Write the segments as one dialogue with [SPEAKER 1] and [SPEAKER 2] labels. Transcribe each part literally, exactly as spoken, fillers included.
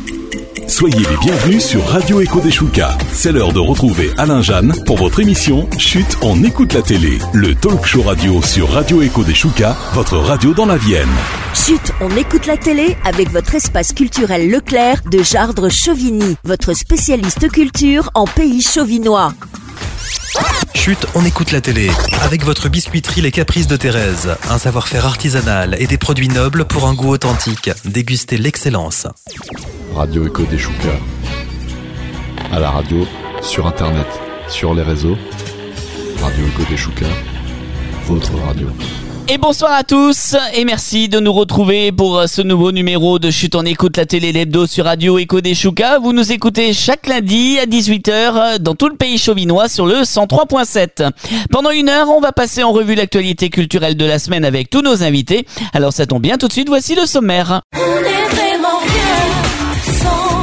[SPEAKER 1] Soyez les bienvenus sur Radio Echo des Choucas. C'est l'heure de retrouver Alain Jeanne pour votre émission Chut, on écoute la télé. Le talk show radio sur Radio Echo des Choucas, votre radio dans la Vienne.
[SPEAKER 2] Chut, on écoute la télé avec votre espace culturel Leclerc de Jardres-Chauvigny, votre spécialiste culture en pays chauvinois.
[SPEAKER 3] Chut, on écoute la télé avec votre biscuiterie Les Caprices de Thérèse. Un savoir-faire artisanal et des produits nobles pour un goût authentique. Dégustez l'excellence.
[SPEAKER 4] Radio Echo des Choucas. À la radio, sur internet, sur les réseaux. Radio Echo des Choucas, votre radio.
[SPEAKER 5] Et bonsoir à tous et merci de nous retrouver pour ce nouveau numéro de Chut, on écoute la télé, l'hebdo sur Radio Echo des Choucas. Vous nous écoutez chaque lundi à dix-huit heures dans tout le pays chauvinois sur le cent trois point sept. Pendant une heure, on va passer en revue l'actualité culturelle de la semaine avec tous nos invités. Alors ça tombe bien, tout de suite, voici le sommaire.
[SPEAKER 6] On est vraiment bien sans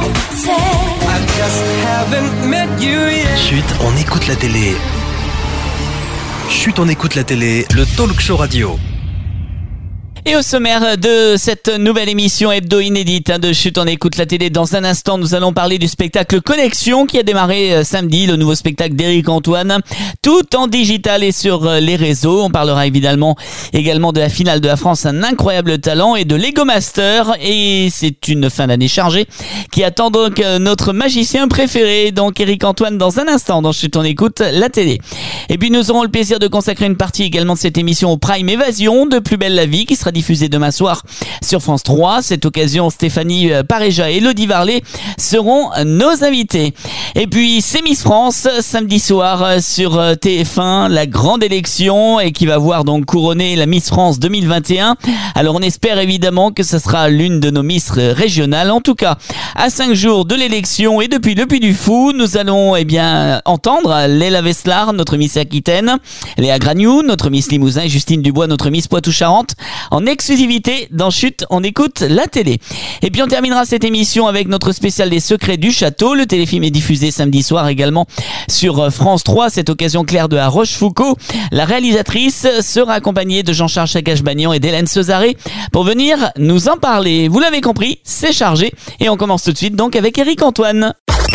[SPEAKER 3] Chut, on écoute la télé. Chut, on écoute la télé, le talk show radio.
[SPEAKER 5] Et au sommaire de cette nouvelle émission hebdo inédite de Chut, on écoute la télé. Dans un instant, nous allons parler du spectacle Connexion qui a démarré samedi, le nouveau spectacle d'Éric Antoine, tout en digital et sur les réseaux. On parlera évidemment également de la finale de la France, un incroyable talent, et de Lego Master. Et c'est une fin d'année chargée qui attend donc notre magicien préféré, donc Éric Antoine, dans un instant dans Chut, on écoute la télé. Et puis nous aurons le plaisir de consacrer une partie également de cette émission au Prime Évasion de Plus belle la vie qui sera diffusé demain soir sur France trois. Cette occasion, Stéphanie Paréja et Elodie Varlet seront nos invités. Et puis, c'est Miss France, samedi soir sur T F un, la grande élection et qui va voir donc couronner la Miss France deux mille vingt et un. Alors, on espère évidemment que ce sera l'une de nos Miss régionales. En tout cas, à cinq jours de l'élection et depuis le Puy du Fou, nous allons eh bien entendre Léla Veslar, notre Miss Aquitaine, Léa Gragnou, notre Miss Limousin, et Justine Dubois, notre Miss Poitou-Charentes, en exclusivité dans Chut, on écoute la télé. Et puis on terminera cette émission avec notre spécial des secrets du château. Le téléfilm est diffusé samedi soir également sur France trois. Cette occasion, Claire de La Rochefoucauld, la réalisatrice, sera accompagnée de Jean-Charles Chagache-Bagnan et d'Hélène Cesaré pour venir nous en parler. Vous l'avez compris, c'est chargé. Et on commence tout de suite donc avec Éric Antoine.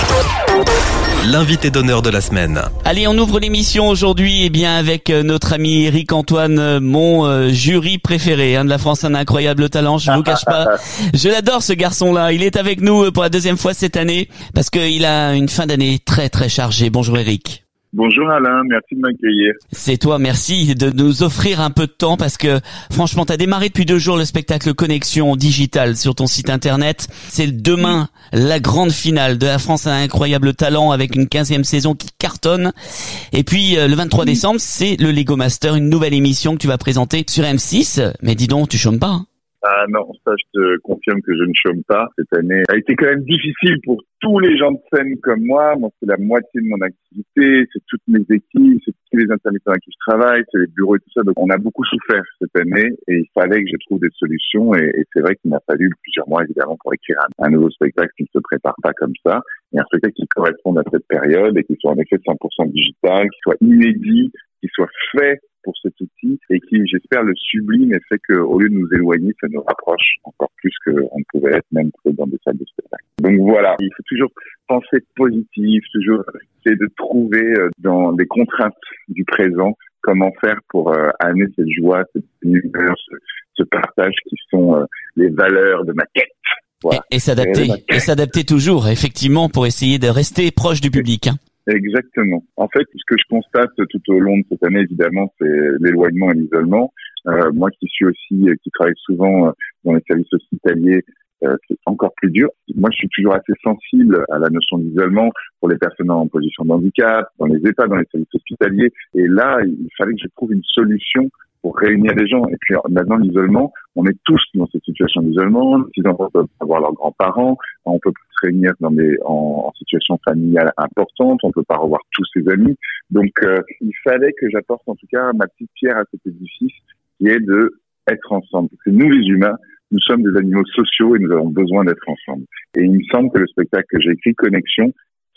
[SPEAKER 3] L'invité d'honneur de la semaine.
[SPEAKER 5] Allez, on ouvre l'émission aujourd'hui eh bien avec notre ami Éric Antoine, mon euh, jury préféré hein, de la France, un incroyable talent, je vous cache pas. Je l'adore ce garçon-là, il est avec nous pour la deuxième fois cette année parce qu'il a une fin d'année très très chargée. Bonjour Éric.
[SPEAKER 7] Bonjour Alain, merci de m'accueillir.
[SPEAKER 5] C'est toi, merci de nous offrir un peu de temps parce que franchement, tu as démarré depuis deux jours le spectacle Connexion digital sur ton site internet. C'est demain la grande finale de la France a un incroyable talent avec une quinzième saison qui cartonne. Et puis le vingt-trois décembre, c'est le Lego Master, une nouvelle émission que tu vas présenter sur M six. Mais dis donc, tu chômes pas hein?
[SPEAKER 7] Ah non, ça je te confirme que je ne chôme pas. Cette année a été quand même difficile pour tous les gens de scène comme moi. Moi, c'est la moitié de mon activité, c'est toutes mes équipes, c'est tous les intermittents avec qui je travaille, c'est les bureaux et tout ça. Donc on a beaucoup souffert cette année et il fallait que je trouve des solutions et, et c'est vrai qu'il m'a fallu plusieurs mois évidemment pour écrire un, un nouveau spectacle qui ne se prépare pas comme ça. Et un spectacle qui corresponde à cette période et qui soit en effet cent pour cent digital, qui soit inédit, qui soit fait pour cet outil et qui, j'espère, le sublime et fait qu'au lieu de nous éloigner, ça nous rapproche encore plus qu'on ne pouvait être même dans des salles de spectacle. Donc voilà, il faut toujours penser positif, toujours essayer de trouver dans les contraintes du présent comment faire pour euh, amener cette joie, cette humeur, ce, ce partage qui sont euh, les valeurs de ma quête. Voilà.
[SPEAKER 5] Et, et s'adapter, et, et s'adapter toujours, effectivement, pour essayer de rester proche du public. Hein.
[SPEAKER 7] Exactement. En fait, ce que je constate tout au long de cette année, évidemment, c'est l'éloignement et l'isolement. Euh, moi qui suis aussi, qui travaille souvent dans les services hospitaliers, euh, c'est encore plus dur. Moi, je suis toujours assez sensible à la notion d'isolement pour les personnes en position de handicap, dans les EHPAD, dans les services hospitaliers. Et là, il fallait que je trouve une solution pour réunir les gens. Et puis maintenant, l'isolement, on est tous dans cette situation d'isolement. Les enfants peuvent avoir leurs grands-parents, on peut se réunir dans des, en, en situation familiale importante, on peut pas revoir tous ses amis. Donc, euh, il fallait que j'apporte en tout cas ma petite pierre à cet édifice, qui est de être ensemble. Parce que nous, les humains, nous sommes des animaux sociaux et nous avons besoin d'être ensemble. Et il me semble que le spectacle que j'ai écrit, Connexion,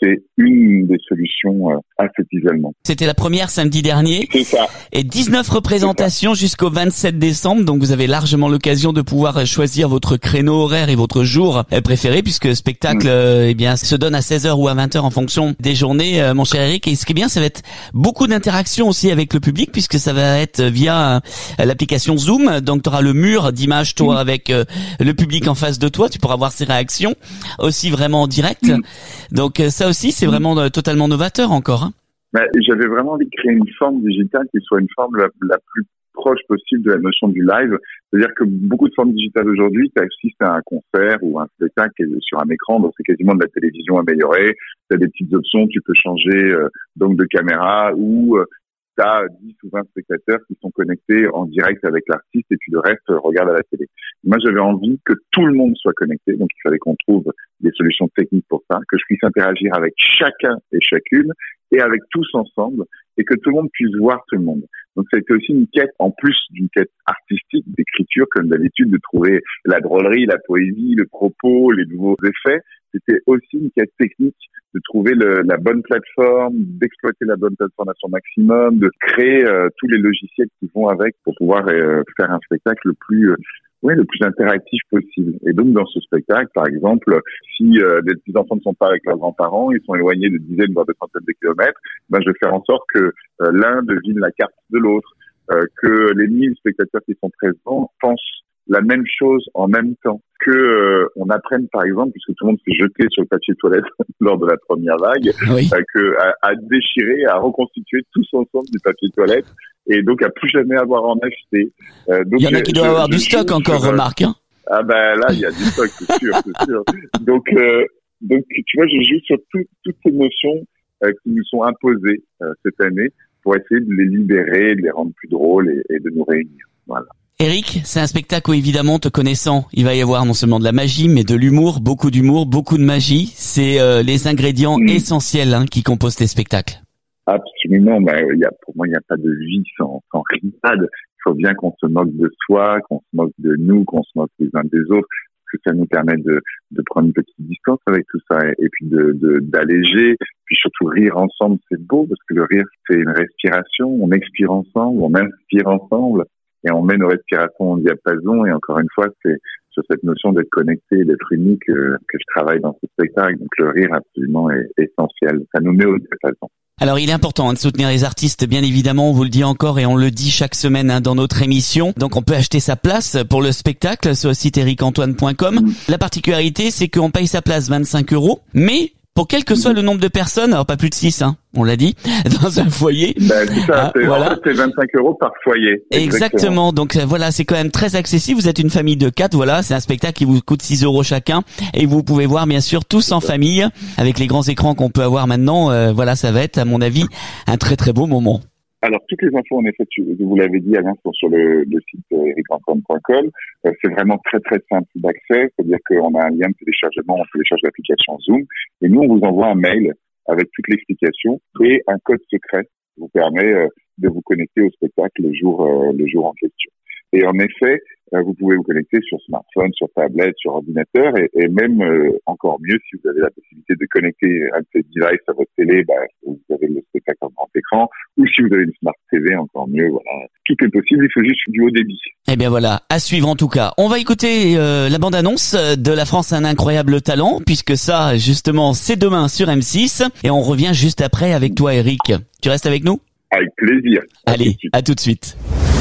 [SPEAKER 7] c'est une des solutions euh, à cet isolement.
[SPEAKER 5] C'était la première samedi dernier.
[SPEAKER 7] C'est ça.
[SPEAKER 5] Et dix-neuf représentations jusqu'au vingt-sept décembre. Donc vous avez largement l'occasion de pouvoir choisir votre créneau horaire et votre jour préféré, puisque le spectacle, mmh. euh, eh bien, se donne à seize heures ou à vingt heures en fonction des journées, euh, mon cher Eric. Et ce qui est bien, ça va être beaucoup d'interactions aussi avec le public, puisque ça va être via euh, l'application Zoom. Donc tu auras le mur d'images, toi, mmh. avec euh, le public en face de toi. Tu pourras voir ses réactions aussi vraiment en direct. Mmh. Donc ça aussi, c'est vraiment euh, totalement novateur encore. Hein.
[SPEAKER 7] Bah, j'avais vraiment envie de créer une forme digitale qui soit une forme la, la plus proche possible de la notion du live. C'est-à-dire que beaucoup de formes digitales aujourd'hui, tu assistes à un concert ou un spectacle sur un écran, donc c'est quasiment de la télévision améliorée. Tu as des petites options, tu peux changer euh, donc de caméra ou euh, tu as dix ou vingt spectateurs qui sont connectés en direct avec l'artiste et puis le reste euh, regarde à la télé. Moi, j'avais envie que tout le monde soit connecté, donc il fallait qu'on trouve des solutions techniques pour ça, que je puisse interagir avec chacun et chacune et avec tous ensemble, et que tout le monde puisse voir tout le monde. Donc ça a été aussi une quête, en plus d'une quête artistique, d'écriture, comme d'habitude, de trouver la drôlerie, la poésie, le propos, les nouveaux effets. C'était aussi une quête technique de trouver le, la bonne plateforme, d'exploiter la bonne plateforme à son maximum, de créer euh, tous les logiciels qui vont avec pour pouvoir euh, faire un spectacle le plus... Euh, Oui, le plus interactif possible. Et donc, dans ce spectacle, par exemple, si euh, les petits-enfants ne sont pas avec leurs grands-parents, ils sont éloignés de dizaines, voire de centaines de kilomètres, ben, je vais faire en sorte que euh, l'un devine la carte de l'autre, euh, que les mille spectateurs qui sont présents pensent la même chose en même temps, que euh, on apprenne, par exemple, puisque tout le monde s'est jeté sur le papier toilette lors de la première vague, oui. euh, que à, à déchirer, à reconstituer tous ensemble du papier toilette, et donc à plus jamais avoir en acheté. Euh, donc,
[SPEAKER 5] il y en a qui doivent avoir du stock je, encore, je, remarque. Hein.
[SPEAKER 7] Ah ben là, il y a du stock, c'est sûr, c'est sûr. Donc, euh, donc tu vois, je joue sur tout, toutes ces notions euh, qui nous sont imposées euh, cette année pour essayer de les libérer, de les rendre plus drôles et, et de nous réunir. Voilà.
[SPEAKER 5] Eric, c'est un spectacle où évidemment, te connaissant, il va y avoir non seulement de la magie, mais de l'humour, beaucoup d'humour, beaucoup de magie. C'est euh, les ingrédients mmh. essentiels hein, qui composent tes spectacles.
[SPEAKER 7] Absolument, mais il y a, pour moi, il n'y a pas de vie sans, sans rigolade. Il faut bien qu'on se moque de soi, qu'on se moque de nous, qu'on se moque les uns des autres, parce que ça nous permet de, de prendre une petite distance avec tout ça et, et puis de, de, d'alléger, puis surtout rire ensemble, c'est beau, parce que le rire, c'est une respiration, on expire ensemble, on inspire ensemble, et on met nos respirations en diapason, et encore une fois, c'est sur cette notion d'être connecté, d'être unique euh, que je travaille dans ce spectacle. Donc le rire absolument est essentiel. Ça nous met au diapason.
[SPEAKER 5] Alors il est important hein, de soutenir les artistes, bien évidemment, on vous le dit encore et on le dit chaque semaine hein, dans notre émission. Donc on peut acheter sa place pour le spectacle sur le site eric antoine point com. Mmh. La particularité, c'est qu'on paye sa place vingt-cinq euros, mais pour quel que soit le nombre de personnes, alors pas plus de six, hein, on l'a dit, dans un foyer.
[SPEAKER 7] Ben, c'est ça,
[SPEAKER 5] ah,
[SPEAKER 7] c'est,
[SPEAKER 5] voilà.
[SPEAKER 7] En fait, c'est vingt-cinq euros par foyer.
[SPEAKER 5] Exactement. Exactement. Donc voilà, c'est quand même très accessible. Vous êtes une famille de quatre, voilà, c'est un spectacle qui vous coûte six euros chacun, et vous pouvez voir bien sûr tous en famille avec les grands écrans qu'on peut avoir maintenant. Euh, voilà, ça va être, à mon avis, un très très beau moment.
[SPEAKER 7] Alors, toutes les infos, en effet, vous l'avez dit, Alain, sont sur le, le site eric antoine point com. Euh, c'est vraiment très, très simple d'accès. C'est-à-dire qu'on a un lien de téléchargement, on télécharge l'application Zoom. Et nous, on vous envoie un mail avec toute l'explication et un code secret qui vous permet euh, de vous connecter au spectacle le jour, euh, le jour en question. Et en effet, euh, vous pouvez vous connecter sur smartphone, sur tablette, sur ordinateur, et, et même euh, encore mieux, si vous avez la possibilité de connecter un de ces devices à votre télé, bah, vous avez le spectacle en grand écran, ou si vous avez une Smart T V, encore mieux, voilà. Tout est possible, il faut juste du haut débit.
[SPEAKER 5] Eh bien voilà, à suivre en tout cas. On va écouter euh, la bande-annonce de La France a un incroyable talent, puisque ça, justement, c'est demain sur M six, et on revient juste après avec toi, Eric. Tu restes avec nous ?
[SPEAKER 7] Avec plaisir.
[SPEAKER 5] Allez, à tout de suite.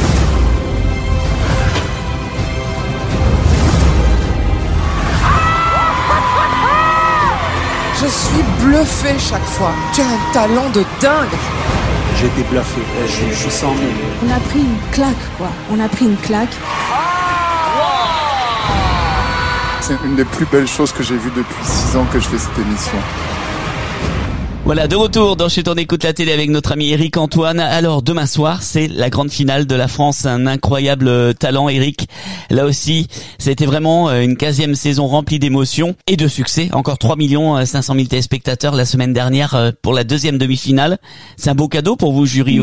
[SPEAKER 8] Je suis bluffé chaque fois. Tu as un talent de dingue.
[SPEAKER 9] J'ai été bluffé. Je, je suis sans mots.
[SPEAKER 10] On a pris une claque, quoi. On a pris une claque.
[SPEAKER 11] C'est une des plus belles choses que j'ai vues depuis six ans que je fais cette émission.
[SPEAKER 5] Voilà, de retour dans Chut on écoute la télé avec notre ami Eric Antoine. Alors, demain soir, c'est la grande finale de La France, un incroyable talent, Eric. Là aussi, c'était vraiment une quinzième saison remplie d'émotions et de succès. Encore trois millions cinq cent mille téléspectateurs la semaine dernière pour la deuxième demi-finale. C'est un beau cadeau pour vous, jury aussi.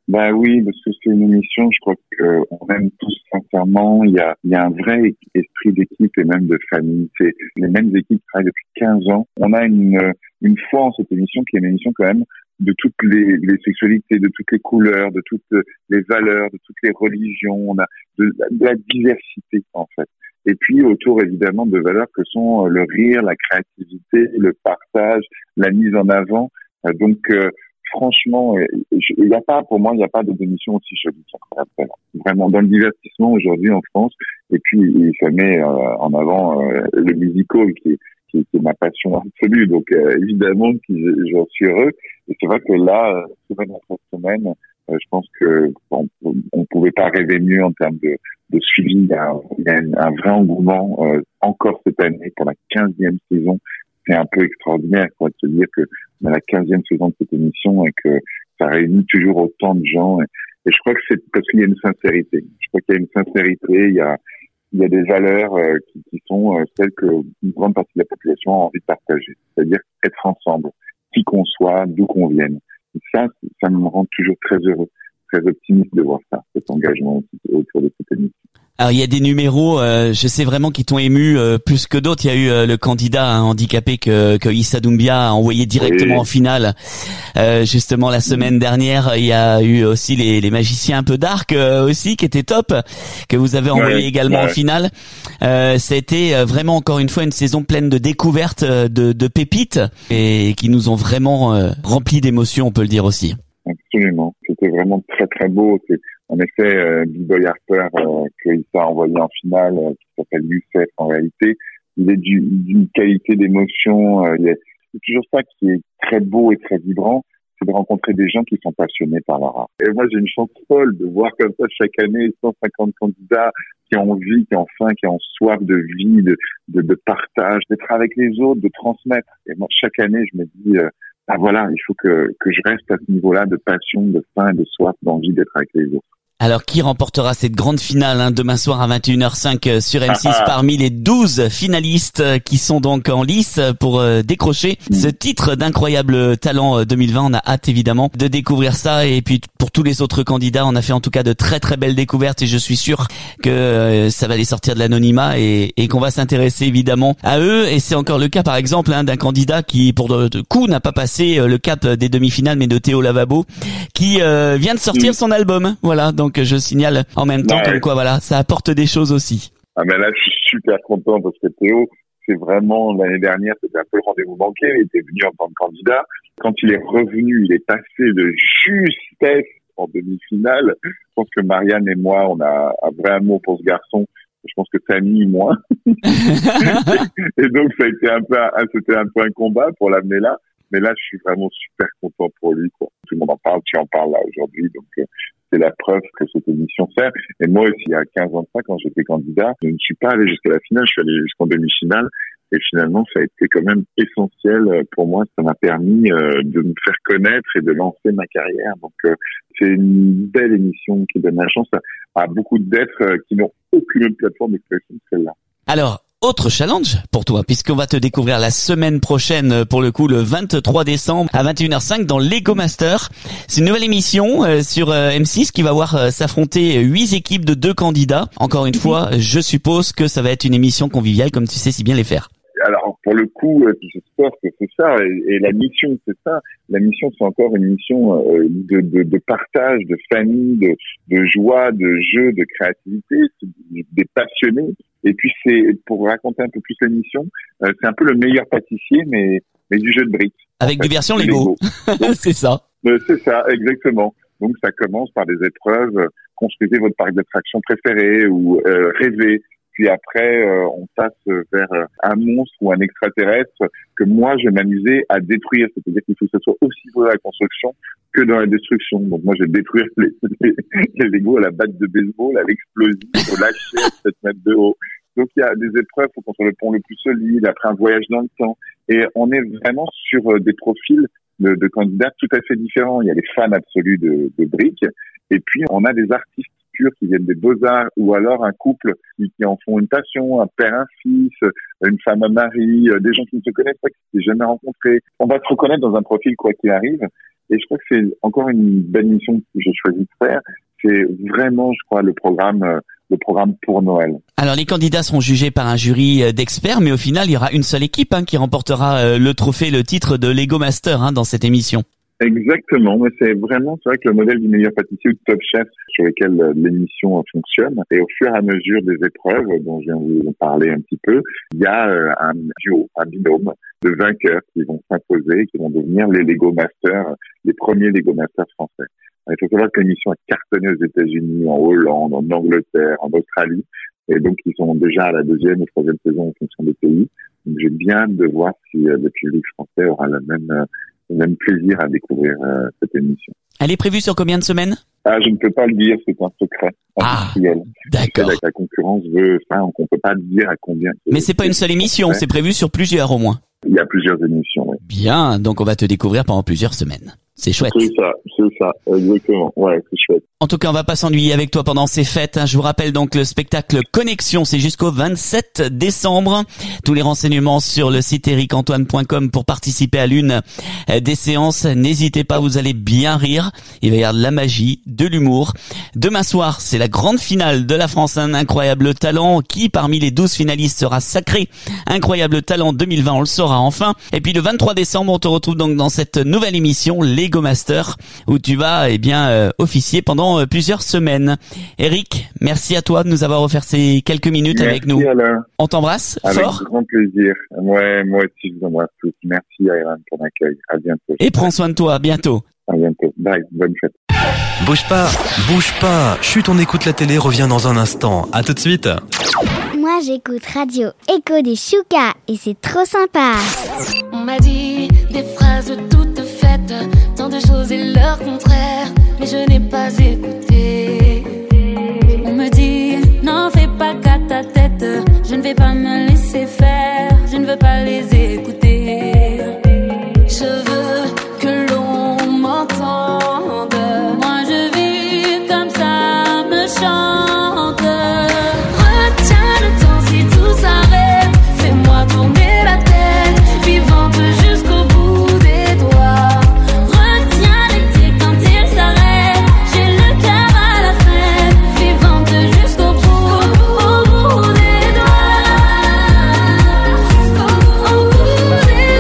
[SPEAKER 7] Bah oui, parce que c'est une émission, je crois qu'on aime tous sincèrement. Il y a, il y a un vrai esprit d'équipe et même de famille. C'est les mêmes équipes qui travaillent depuis quinze ans. On a une, une foi en cette émission qui est une émission quand même de toutes les, les sexualités, de toutes les couleurs, de toutes les valeurs, de toutes les religions. On a de, de la diversité, en fait. Et puis autour, évidemment, de valeurs que sont le rire, la créativité, le partage, la mise en avant. Donc, euh, franchement, il n'y a pas, pour moi, il n'y a pas de démission aussi chaude. Vraiment, dans le divertissement aujourd'hui en France, et puis ça met euh, en avant euh, le musical qui est, qui, qui est ma passion absolue. Donc, euh, évidemment, j'en suis heureux. Et c'est vrai que là, semaine après semaine, euh, je pense que on, on pouvait pas rêver mieux en termes de, de suivi. Il y a, il y a un, un vrai engouement euh, encore cette année pour la quinzième saison. C'est un peu extraordinaire, quoi, de se dire que on a la quinzième saison de cette émission et que ça réunit toujours autant de gens. Et, et je crois que c'est parce qu'il y a une sincérité. Je crois qu'il y a une sincérité, il y a, il y a des valeurs euh, qui, qui sont euh, celles que une grande partie de la population a envie de partager. C'est-à-dire être ensemble, qui qu'on soit, d'où qu'on vienne. Et ça, ça me rend toujours très heureux, très optimiste de voir ça, cet engagement autour de cette émission.
[SPEAKER 5] Alors il y a des numéros, euh, je sais vraiment qui t'ont ému euh, plus que d'autres. Il y a eu euh, le candidat hein, handicapé que, que Issa Doumbia a envoyé directement oui. en finale. Euh, justement la semaine dernière, il y a eu aussi les, les magiciens un peu dark euh, aussi qui étaient top, que vous avez envoyé ouais, également ouais. en finale. Euh, ça a été vraiment encore une fois une saison pleine de découvertes, de, de pépites et qui nous ont vraiment euh, rempli d'émotions, on peut le dire aussi.
[SPEAKER 7] Absolument, c'était vraiment très très beau. C'est en effet euh, B-Boy Harper euh, qu'il s'est envoyé en finale, euh, qui s'appelle Youssef en réalité. Il est du, d'une qualité d'émotion. Euh, il est, c'est toujours ça qui est très beau et très vibrant, c'est de rencontrer des gens qui sont passionnés par leur art. Et moi j'ai une chance folle de voir comme ça chaque année cent cinquante candidats qui ont envie, qui ont faim, qui ont soif de vie, de, de, de partage, d'être avec les autres, de transmettre. Et moi chaque année je me dis euh, ah voilà, il faut que, que je reste à ce niveau-là de passion, de faim, de soif, d'envie d'être avec les autres.
[SPEAKER 5] Alors, qui remportera cette grande finale hein, demain soir à vingt et une heures cinq sur M six ah ah. parmi les douze finalistes qui sont donc en lice pour euh, décrocher mmh. ce titre d'incroyable talent deux mille vingt. On a hâte évidemment de découvrir ça et puis pour tous les autres candidats, on a fait en tout cas de très très belles découvertes et je suis sûr que euh, ça va les sortir de l'anonymat et, et qu'on va s'intéresser évidemment à eux. Et c'est encore le cas par exemple hein, d'un candidat qui pour de, de coup n'a pas passé le cap des demi-finales mais de Théo Lavabo qui euh, vient de sortir mmh. son album. Voilà, donc que je signale en même temps ouais. comme quoi voilà ça apporte des choses aussi.
[SPEAKER 7] Ah mais là je suis super content parce que Théo c'est vraiment l'année dernière c'était un peu le rendez-vous manqué, il était venu en tant que candidat, quand il est revenu il est passé de justesse en demi-finale. Je pense que Marianne et moi on a un vrai amour pour ce garçon, je pense que Samy moins et donc ça a été un peu un, c'était un peu un combat pour l'amener là. Mais là, je suis vraiment super content pour lui, quoi. Tout le monde en parle, tu en parles là aujourd'hui, donc euh, c'est la preuve que cette émission sert. Et moi aussi, il y a quinze ans de ça, quand j'étais candidat, je ne suis pas allé jusqu'à la finale, je suis allé jusqu'en demi-finale. Et finalement, ça a été quand même essentiel pour moi. Ça m'a permis euh, de me faire connaître et de lancer ma carrière. Donc, euh, c'est une belle émission qui donne la chance à, à beaucoup d'êtres euh, qui n'ont aucune autre plateforme d'expression que celle-là.
[SPEAKER 5] Alors, autre challenge pour toi, puisqu'on va te découvrir la semaine prochaine, pour le coup, le vingt-trois décembre à vingt et une heures cinq dans Lego Master. C'est une nouvelle émission euh, sur euh, M six qui va voir euh, s'affronter huit équipes de deux candidats. Encore une fois, je suppose que ça va être une émission conviviale, comme tu sais si bien les faire.
[SPEAKER 7] Alors, pour le coup, euh, j'espère que c'est ça. Et, et la mission, c'est ça. La mission, c'est encore une mission euh, de, de, de partage, de famille, de, de joie, de jeu, de créativité, des passionnés. Et puis, c'est pour raconter un peu plus l'émission, euh, c'est un peu le meilleur pâtissier, mais, mais du jeu de briques.
[SPEAKER 5] Avec des versions Lego. Lego. C'est ça.
[SPEAKER 7] Euh, c'est ça, exactement. Donc, ça commence par des épreuves. Euh, construisez votre parc d'attractions préféré ou euh, rêvez. Puis après, euh, on passe vers euh, un monstre ou un extraterrestre que moi, je vais m'amuser à détruire. C'est-à-dire qu'il faut que ce soit aussi beau dans la construction que dans la destruction. Donc moi, je vais détruire les, les, les Legos à la batte de baseball, à l'explosif, au lâcher à sept mètres de haut. Donc il y a des épreuves, il faut construire le pont le plus solide, après un voyage dans le temps. Et on est vraiment sur des profils de, de candidats tout à fait différents. Il y a les fans absolus de, de briques, et puis on a des artistes purs qui viennent des beaux-arts, ou alors un couple qui, qui en font une passion, un père, un fils, une femme, un mari, des gens qui ne se connaissent pas, qui ne s'est jamais rencontrés. On va se reconnaître dans un profil quoi qu'il arrive. Et je crois que c'est encore une belle mission que j'ai choisi de faire. C'est vraiment, je crois, le programme, le programme pour Noël.
[SPEAKER 5] Alors les candidats seront jugés par un jury d'experts, mais au final, il y aura une seule équipe hein, qui remportera le trophée, le titre de Lego Master hein, dans cette émission.
[SPEAKER 7] Exactement, mais c'est vraiment, c'est vrai que le modèle du meilleur pâtissier ou de Top Chef sur lequel l'émission fonctionne, et au fur et à mesure des épreuves dont je viens de vous parler un petit peu, il y a un duo, un binôme de vainqueurs qui vont s'imposer, qui vont devenir les Lego Masters, les premiers Lego Masters français. Il faut savoir que l'émission a cartonné aux États-Unis, en Hollande, en Angleterre, en Australie, et donc ils sont déjà à la deuxième ou troisième saison en fonction des pays. Donc j'ai bien hâte de voir si le public français aura le même même plaisir à découvrir euh, cette émission.
[SPEAKER 5] Elle est prévue sur combien de semaines ?
[SPEAKER 7] Ah, je ne peux pas le dire, c'est un secret industriel.
[SPEAKER 5] Ah, d'accord.
[SPEAKER 7] La, la concurrence veut ça, donc on peut pas dire à combien.
[SPEAKER 5] Mais c'est pas une seule émission, c'est prévu sur plusieurs au moins.
[SPEAKER 7] Il y a plusieurs émissions, oui.
[SPEAKER 5] Bien, donc on va te découvrir pendant plusieurs semaines. C'est chouette.
[SPEAKER 7] C'est ça, c'est ça, exactement. Ouais, c'est chouette.
[SPEAKER 5] En tout cas, on va pas s'ennuyer avec toi pendant ces fêtes. Je vous rappelle donc le spectacle Connexion, c'est jusqu'au vingt-sept décembre. Tous les renseignements sur le site eric antoine point com pour participer à l'une des séances. N'hésitez pas, vous allez bien rire. Il va y avoir de la magie, de l'humour. Demain soir, c'est la grande finale de la France, un incroyable talent. Qui parmi les douze finalistes sera sacré Incroyable Talent deux mille vingt, on le saura enfin. Et puis le vingt-trois décembre, on te retrouve donc dans cette nouvelle émission Lego Master, où tu vas eh bien euh, officier pendant euh, plusieurs semaines. Eric, merci à toi de nous avoir offert ces quelques minutes
[SPEAKER 7] merci
[SPEAKER 5] avec nous.
[SPEAKER 7] Alain.
[SPEAKER 5] On t'embrasse
[SPEAKER 7] avec
[SPEAKER 5] fort.
[SPEAKER 7] Avec grand plaisir. Ouais, moi aussi je vous embrasse tous. Merci Aaron pour l'accueil. À bientôt.
[SPEAKER 5] Et prends soin de toi. À bientôt.
[SPEAKER 7] À bientôt. Bye. Bonne fête.
[SPEAKER 3] Bouge pas, bouge pas. Chut, on écoute la télé, revient dans un instant. À tout de suite.
[SPEAKER 12] Moi j'écoute Radio Écho des Choucas et c'est trop sympa.
[SPEAKER 6] On m'a dit des phrases toutes faites, tant de choses et leur contraire, mais je n'ai pas écouté. On me dit n'en fais pas qu'à ta tête, je ne vais pas me laisser faire, je ne veux pas les écouter. Je veux que l'on m'entende, moi je vis comme ça me chante. Retiens le temps si tout s'arrête, fais-moi tourner la tête, vivante jusqu'au bout des doigts. Retiens l'été quand il s'arrête, j'ai le cœur à la fête, vivante jusqu'au bout, au bout des doigts. Jusqu'au bout des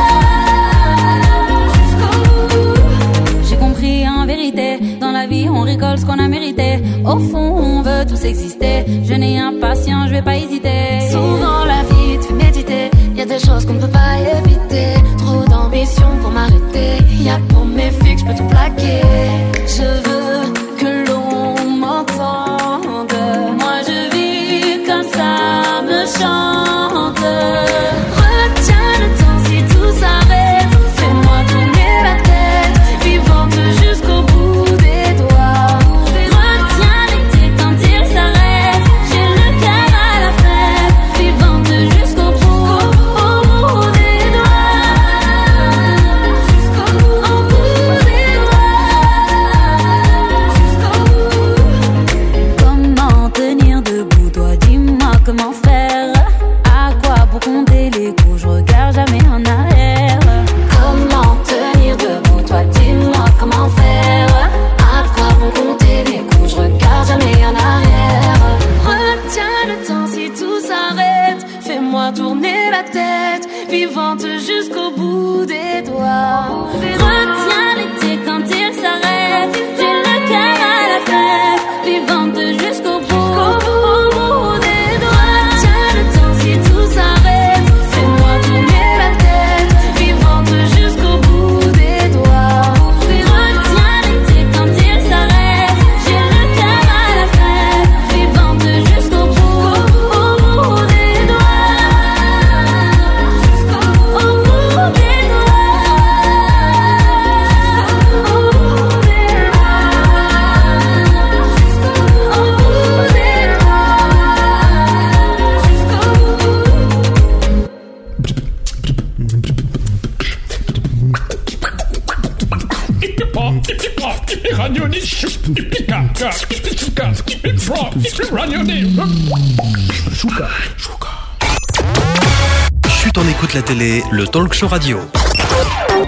[SPEAKER 6] doigts. Jusqu'au bout. J'ai compris en vérité, dans la vie on récolte ce qu'on a mérité. Au fond on veut tous exister, je n'ai impatient, je vais pas hésiter. Souvent la vie te fait méditer, y a des choses qu'on ne peut pas éviter. Trop d'ambition pour m'arrêter, y a pour mes filles que je peux tout plaquer. Je veux que l'on m'entende, moi je vis comme ça me chante. Retiens le temps si tout s'arrête, fais-moi tourner la tête, vivante jusqu'au bout des doigts. Retiens l'été quand il s'arrête, j'ai le cœur à la fête, vivante jusqu'au bout, au bout des doigts. Jusqu'au bout des doigts. Jusqu'au bout. Comment tenir debout, toi dis-moi comment faire. À quoi pour compter les coups, je regarde jamais en arrière. Comment tenir debout, toi dis-moi comment faire. À quoi pour compter les coups, je regarde jamais en arrière. Retiens le temps si tout s'arrête, fais-moi tourner la tête, vivante jusqu'au bout des doigts. Retiens l'été quand il s'arrête, j'ai le cœur à la fête, vivante jusqu'au bout, au bout des doigts. Retiens le temps si tout s'arrête, fais-moi tourner la tête, vivante jusqu'au bout des doigts. Retiens l'été quand il s'arrête, j'ai le cœur à la fête, vivante jusqu'au bout, au bout des doigts. Jusqu'au bout des
[SPEAKER 3] Chut, on écoute la télé, le talk show radio.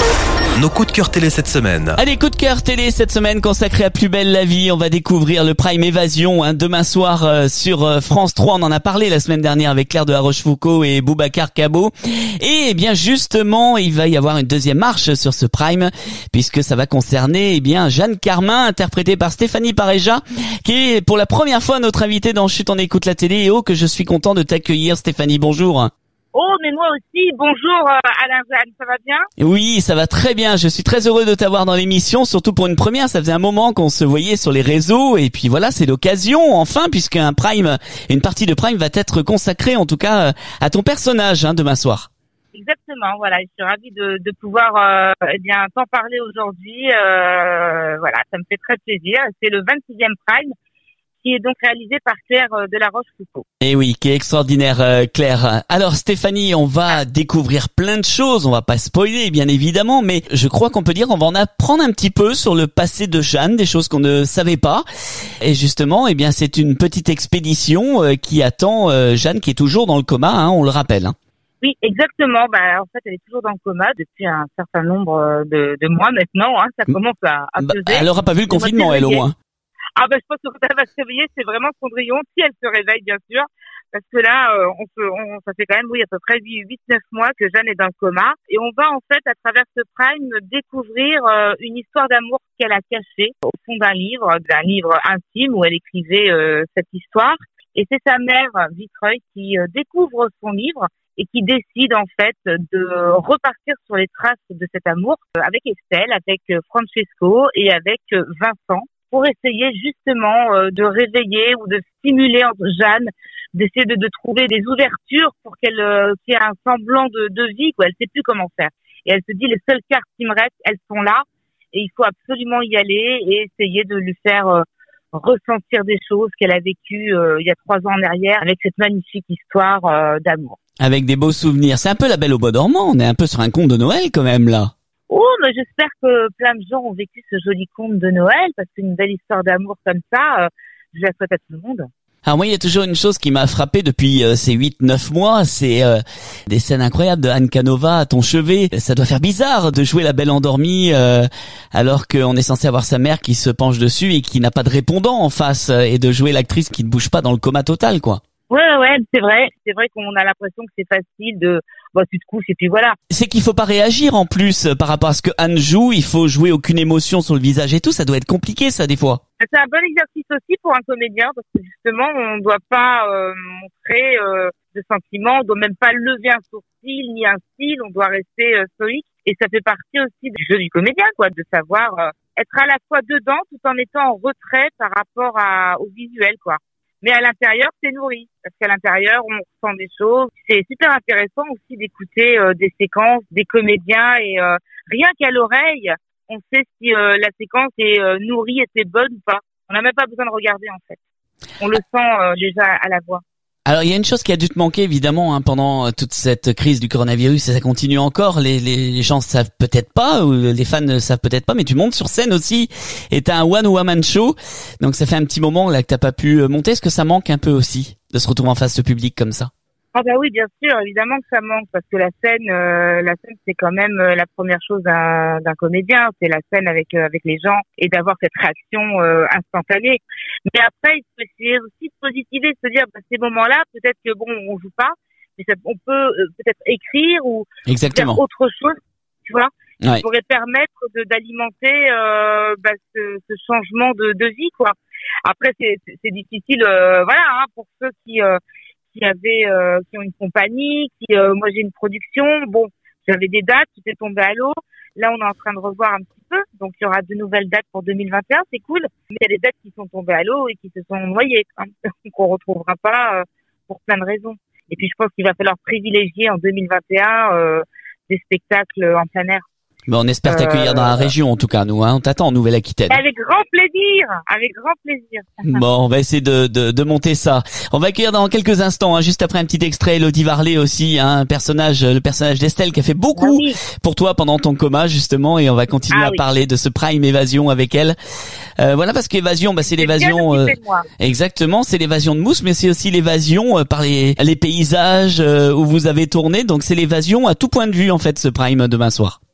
[SPEAKER 3] Nos coups de cœur télé cette semaine.
[SPEAKER 5] Allez, coup de cœur télé cette semaine consacré à Plus belle la vie. On va découvrir le Prime Évasion hein, demain soir euh, sur euh, France trois. On en a parlé la semaine dernière avec Claire de La Rochefoucauld et Boubacar Cabot. Et eh bien justement, il va y avoir une deuxième marche sur ce Prime puisque ça va concerner eh bien Jeanne Carmin, interprétée par Stéphanie Pareja, qui est pour la première fois notre invitée dans Chut, on écoute la télé. Et oh que je suis content de t'accueillir, Stéphanie. Bonjour.
[SPEAKER 13] Oh, mais moi aussi. Bonjour euh, Alain Jeanne, ça va bien?
[SPEAKER 5] Oui, ça va très bien. Je suis très heureux de t'avoir dans l'émission, surtout pour une première. Ça faisait un moment qu'on se voyait sur les réseaux et puis voilà, c'est l'occasion enfin, puisque un Prime, une partie de Prime va être consacrée en tout cas à ton personnage hein, demain soir.
[SPEAKER 13] Exactement, voilà. Je suis ravie de, de pouvoir euh, eh bien t'en parler aujourd'hui. Euh, voilà, ça me fait très plaisir. C'est le vingt-sixième Prime, qui est donc réalisé par Claire de La Rochefoucauld.
[SPEAKER 5] Et oui, qui est extraordinaire, euh, Claire. Alors Stéphanie, on va découvrir plein de choses, on va pas spoiler bien évidemment, mais je crois qu'on peut dire qu'on va en apprendre un petit peu sur le passé de Jeanne, des choses qu'on ne savait pas. Et justement, eh bien c'est une petite expédition euh, qui attend euh, Jeanne, qui est toujours dans le coma, hein, on le rappelle. Hein.
[SPEAKER 13] Oui, exactement. Bah, en fait, elle est toujours dans le coma depuis un certain nombre de, de mois maintenant. Hein. Ça commence à, à peser.
[SPEAKER 5] Bah, elle aura pas vu le confinement, elle au moins.
[SPEAKER 13] Ah ben je pense que quand elle va se réveiller, c'est vraiment Cendrillon, si elle se réveille bien sûr, parce que là, euh, on se, on, ça fait quand même oui à peu près huit neuf mois que Jeanne est dans le coma, et on va en fait à travers ce Prime découvrir euh, une histoire d'amour qu'elle a cachée au fond d'un livre, d'un livre intime où elle écrivait euh, cette histoire, et c'est sa mère Vitreuil qui euh, découvre son livre et qui décide en fait de repartir sur les traces de cet amour euh, avec Estelle, avec euh, Francesco et avec euh, Vincent, pour essayer justement euh, de réveiller ou de stimuler Jeanne, d'essayer de, de trouver des ouvertures pour qu'elle euh, qu'il y ait un semblant de, de vie, quoi. Elle sait plus comment faire. Et elle se dit, les seules cartes qui me restent, elles sont là, et il faut absolument y aller et essayer de lui faire euh, ressentir des choses qu'elle a vécues euh, il y a trois ans en arrière avec cette magnifique histoire euh, d'amour.
[SPEAKER 5] Avec des beaux souvenirs. C'est un peu La Belle au bois dormant. On est un peu sur un conte de Noël quand même là.
[SPEAKER 13] Oh, mais j'espère que plein de gens ont vécu ce joli conte de Noël, parce qu'une belle histoire d'amour comme ça, euh, je la souhaite à tout le monde.
[SPEAKER 5] Alors moi, il y a toujours une chose qui m'a frappé depuis euh, ces huit neuf mois, c'est euh, des scènes incroyables de Anne Canova à ton chevet. Ça doit faire bizarre de jouer la belle endormie euh, alors qu'on est censé avoir sa mère qui se penche dessus et qui n'a pas de répondant en face, euh, et de jouer l'actrice qui ne bouge pas dans le coma total, quoi.
[SPEAKER 13] Ouais, ouais, c'est vrai. C'est vrai qu'on a l'impression que c'est facile de, bah, tu te couches et puis voilà.
[SPEAKER 5] C'est qu'il faut pas réagir en plus par rapport à ce que Anne joue. Il faut jouer aucune émotion sur le visage et tout. Ça doit être compliqué, ça, des fois.
[SPEAKER 13] C'est un bon exercice aussi pour un comédien, parce que justement, on ne doit pas euh, montrer euh, de sentiments, on doit même pas lever un sourcil ni un cil, on doit rester euh, stoïque. Et ça fait partie aussi du jeu du comédien, quoi, de savoir euh, être à la fois dedans tout en étant en retrait par rapport à, au visuel, quoi. Mais à l'intérieur, c'est nourri, parce qu'à l'intérieur, on ressent des choses. C'est super intéressant aussi d'écouter euh, des séquences, des comédiens, et euh, rien qu'à l'oreille, on sait si euh, la séquence est euh, nourrie, était bonne ou pas. On n'a même pas besoin de regarder, en fait. On le sent euh, déjà à la voix.
[SPEAKER 5] Alors, il y a une chose qui a dû te manquer, évidemment, hein, pendant toute cette crise du coronavirus, et ça continue encore. Les, les, les gens savent peut-être pas, ou les fans ne savent peut-être pas, mais tu montes sur scène aussi, et t'as un one-woman show. Donc, ça fait un petit moment là que t'as pas pu monter. Est-ce que ça manque un peu aussi, de se retrouver en face de public comme ça?
[SPEAKER 13] Ah bah oui, bien sûr, évidemment que ça manque, parce que la scène, euh, la scène, c'est quand même euh, la première chose d'un, d'un comédien, c'est la scène avec euh, avec les gens, et d'avoir cette réaction euh, instantanée. Mais après, il faut essayer aussi de positiver, de se dire, bah, ces moments-là, peut-être que bon, on joue pas, mais ça, on peut euh, peut-être écrire ou
[SPEAKER 5] Exactement.
[SPEAKER 13] faire autre chose, tu vois,
[SPEAKER 5] ouais.
[SPEAKER 13] qui pourrait permettre de d'alimenter euh, bah, ce, ce changement de, de vie, quoi. Après, c'est c'est difficile, euh, voilà, hein, pour ceux qui euh, qui avaient euh, qui ont une compagnie, qui euh, moi j'ai une production, bon, j'avais des dates, tout est tombé à l'eau. Là, on est en train de revoir un petit peu, donc il y aura de nouvelles dates pour deux mille vingt et un, c'est cool. Mais il y a des dates qui sont tombées à l'eau et qui se sont noyées, hein, qu'on retrouvera pas euh, pour plein de raisons. Et puis je pense qu'il va falloir privilégier en deux mille vingt et un euh, des spectacles en plein air.
[SPEAKER 5] Mais on espère t'accueillir euh, dans la région, en tout cas, nous, hein. On t'attend en Nouvelle-Aquitaine.
[SPEAKER 13] Avec grand plaisir, avec grand plaisir.
[SPEAKER 5] Bon, on va essayer de, de, de monter ça. On va accueillir dans quelques instants, hein, juste après un petit extrait, Elodie Varlet aussi, hein, un personnage, le personnage d'Estelle qui a fait beaucoup ah oui. pour toi pendant ton coma, justement, et on va continuer ah à oui. parler de ce Prime Évasion avec elle. Euh, voilà, parce qu'Évasion, bah, c'est, c'est l'évasion, euh, exactement, c'est l'évasion de Mousse, mais c'est aussi l'évasion euh, par les, les paysages euh, où vous avez tourné, donc c'est l'évasion à tout point de vue, en fait, ce Prime demain soir.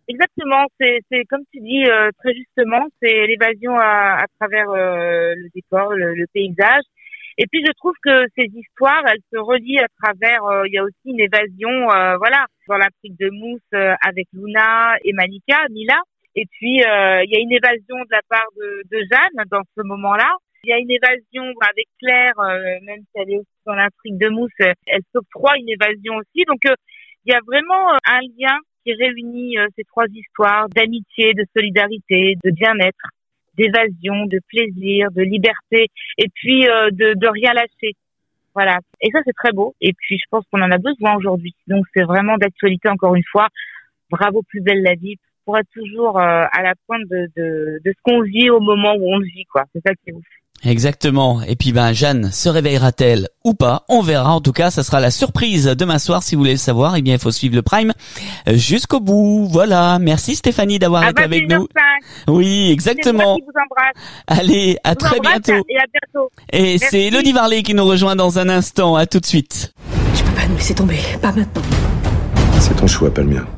[SPEAKER 13] Exactement, c'est, c'est comme tu dis euh, très justement, c'est l'évasion à, à travers euh, le décor, le, le paysage. Et puis je trouve que ces histoires, elles se relient à travers. Euh, il y a aussi une évasion, euh, voilà, dans l'Afrique de Mousse euh, avec Luna et Malika, Mila. Et puis euh, il y a une évasion de la part de, de Jeanne dans ce moment-là. Il y a une évasion avec Claire, euh, même si elle est aussi dans l'Afrique de Mousse, elle s'octroie une évasion aussi. Donc euh, il y a vraiment un lien qui réunit euh, ces trois histoires d'amitié, de solidarité, de bien-être, d'évasion, de plaisir, de liberté, et puis euh, de, de rien lâcher. Voilà. Et ça, c'est très beau. Et puis, je pense qu'on en a besoin aujourd'hui. Donc, c'est vraiment d'actualité, encore une fois. Bravo, Plus belle la vie, pour être toujours euh, à la pointe de, de, de ce qu'on vit au moment où on le vit, quoi. C'est ça qui est ouf.
[SPEAKER 5] Exactement. Et puis ben Jeanne se réveillera-t-elle ou pas? On verra. En tout cas, ça sera la surprise demain soir. Si vous voulez le savoir, eh bien il faut suivre le Prime jusqu'au bout. Voilà. Merci Stéphanie d'avoir
[SPEAKER 13] à
[SPEAKER 5] été avec nous. Oui, exactement.
[SPEAKER 13] C'est moi qui vous embrasse.
[SPEAKER 5] Allez, à
[SPEAKER 13] je
[SPEAKER 5] très bientôt.
[SPEAKER 13] Et à bientôt.
[SPEAKER 5] Et Merci. C'est Elodie Varlet qui nous rejoint dans un instant. À tout de suite.
[SPEAKER 14] Je peux pas nous laisser tomber. Pas maintenant.
[SPEAKER 15] C'est ton choix, pas le mien.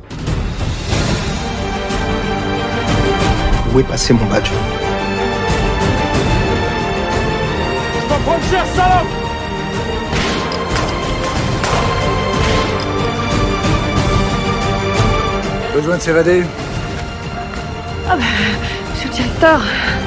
[SPEAKER 15] Où est passé mon badge?
[SPEAKER 16] Prends cher, salope!
[SPEAKER 15] Besoin de s'évader?
[SPEAKER 14] Ah bah, monsieur le directeur.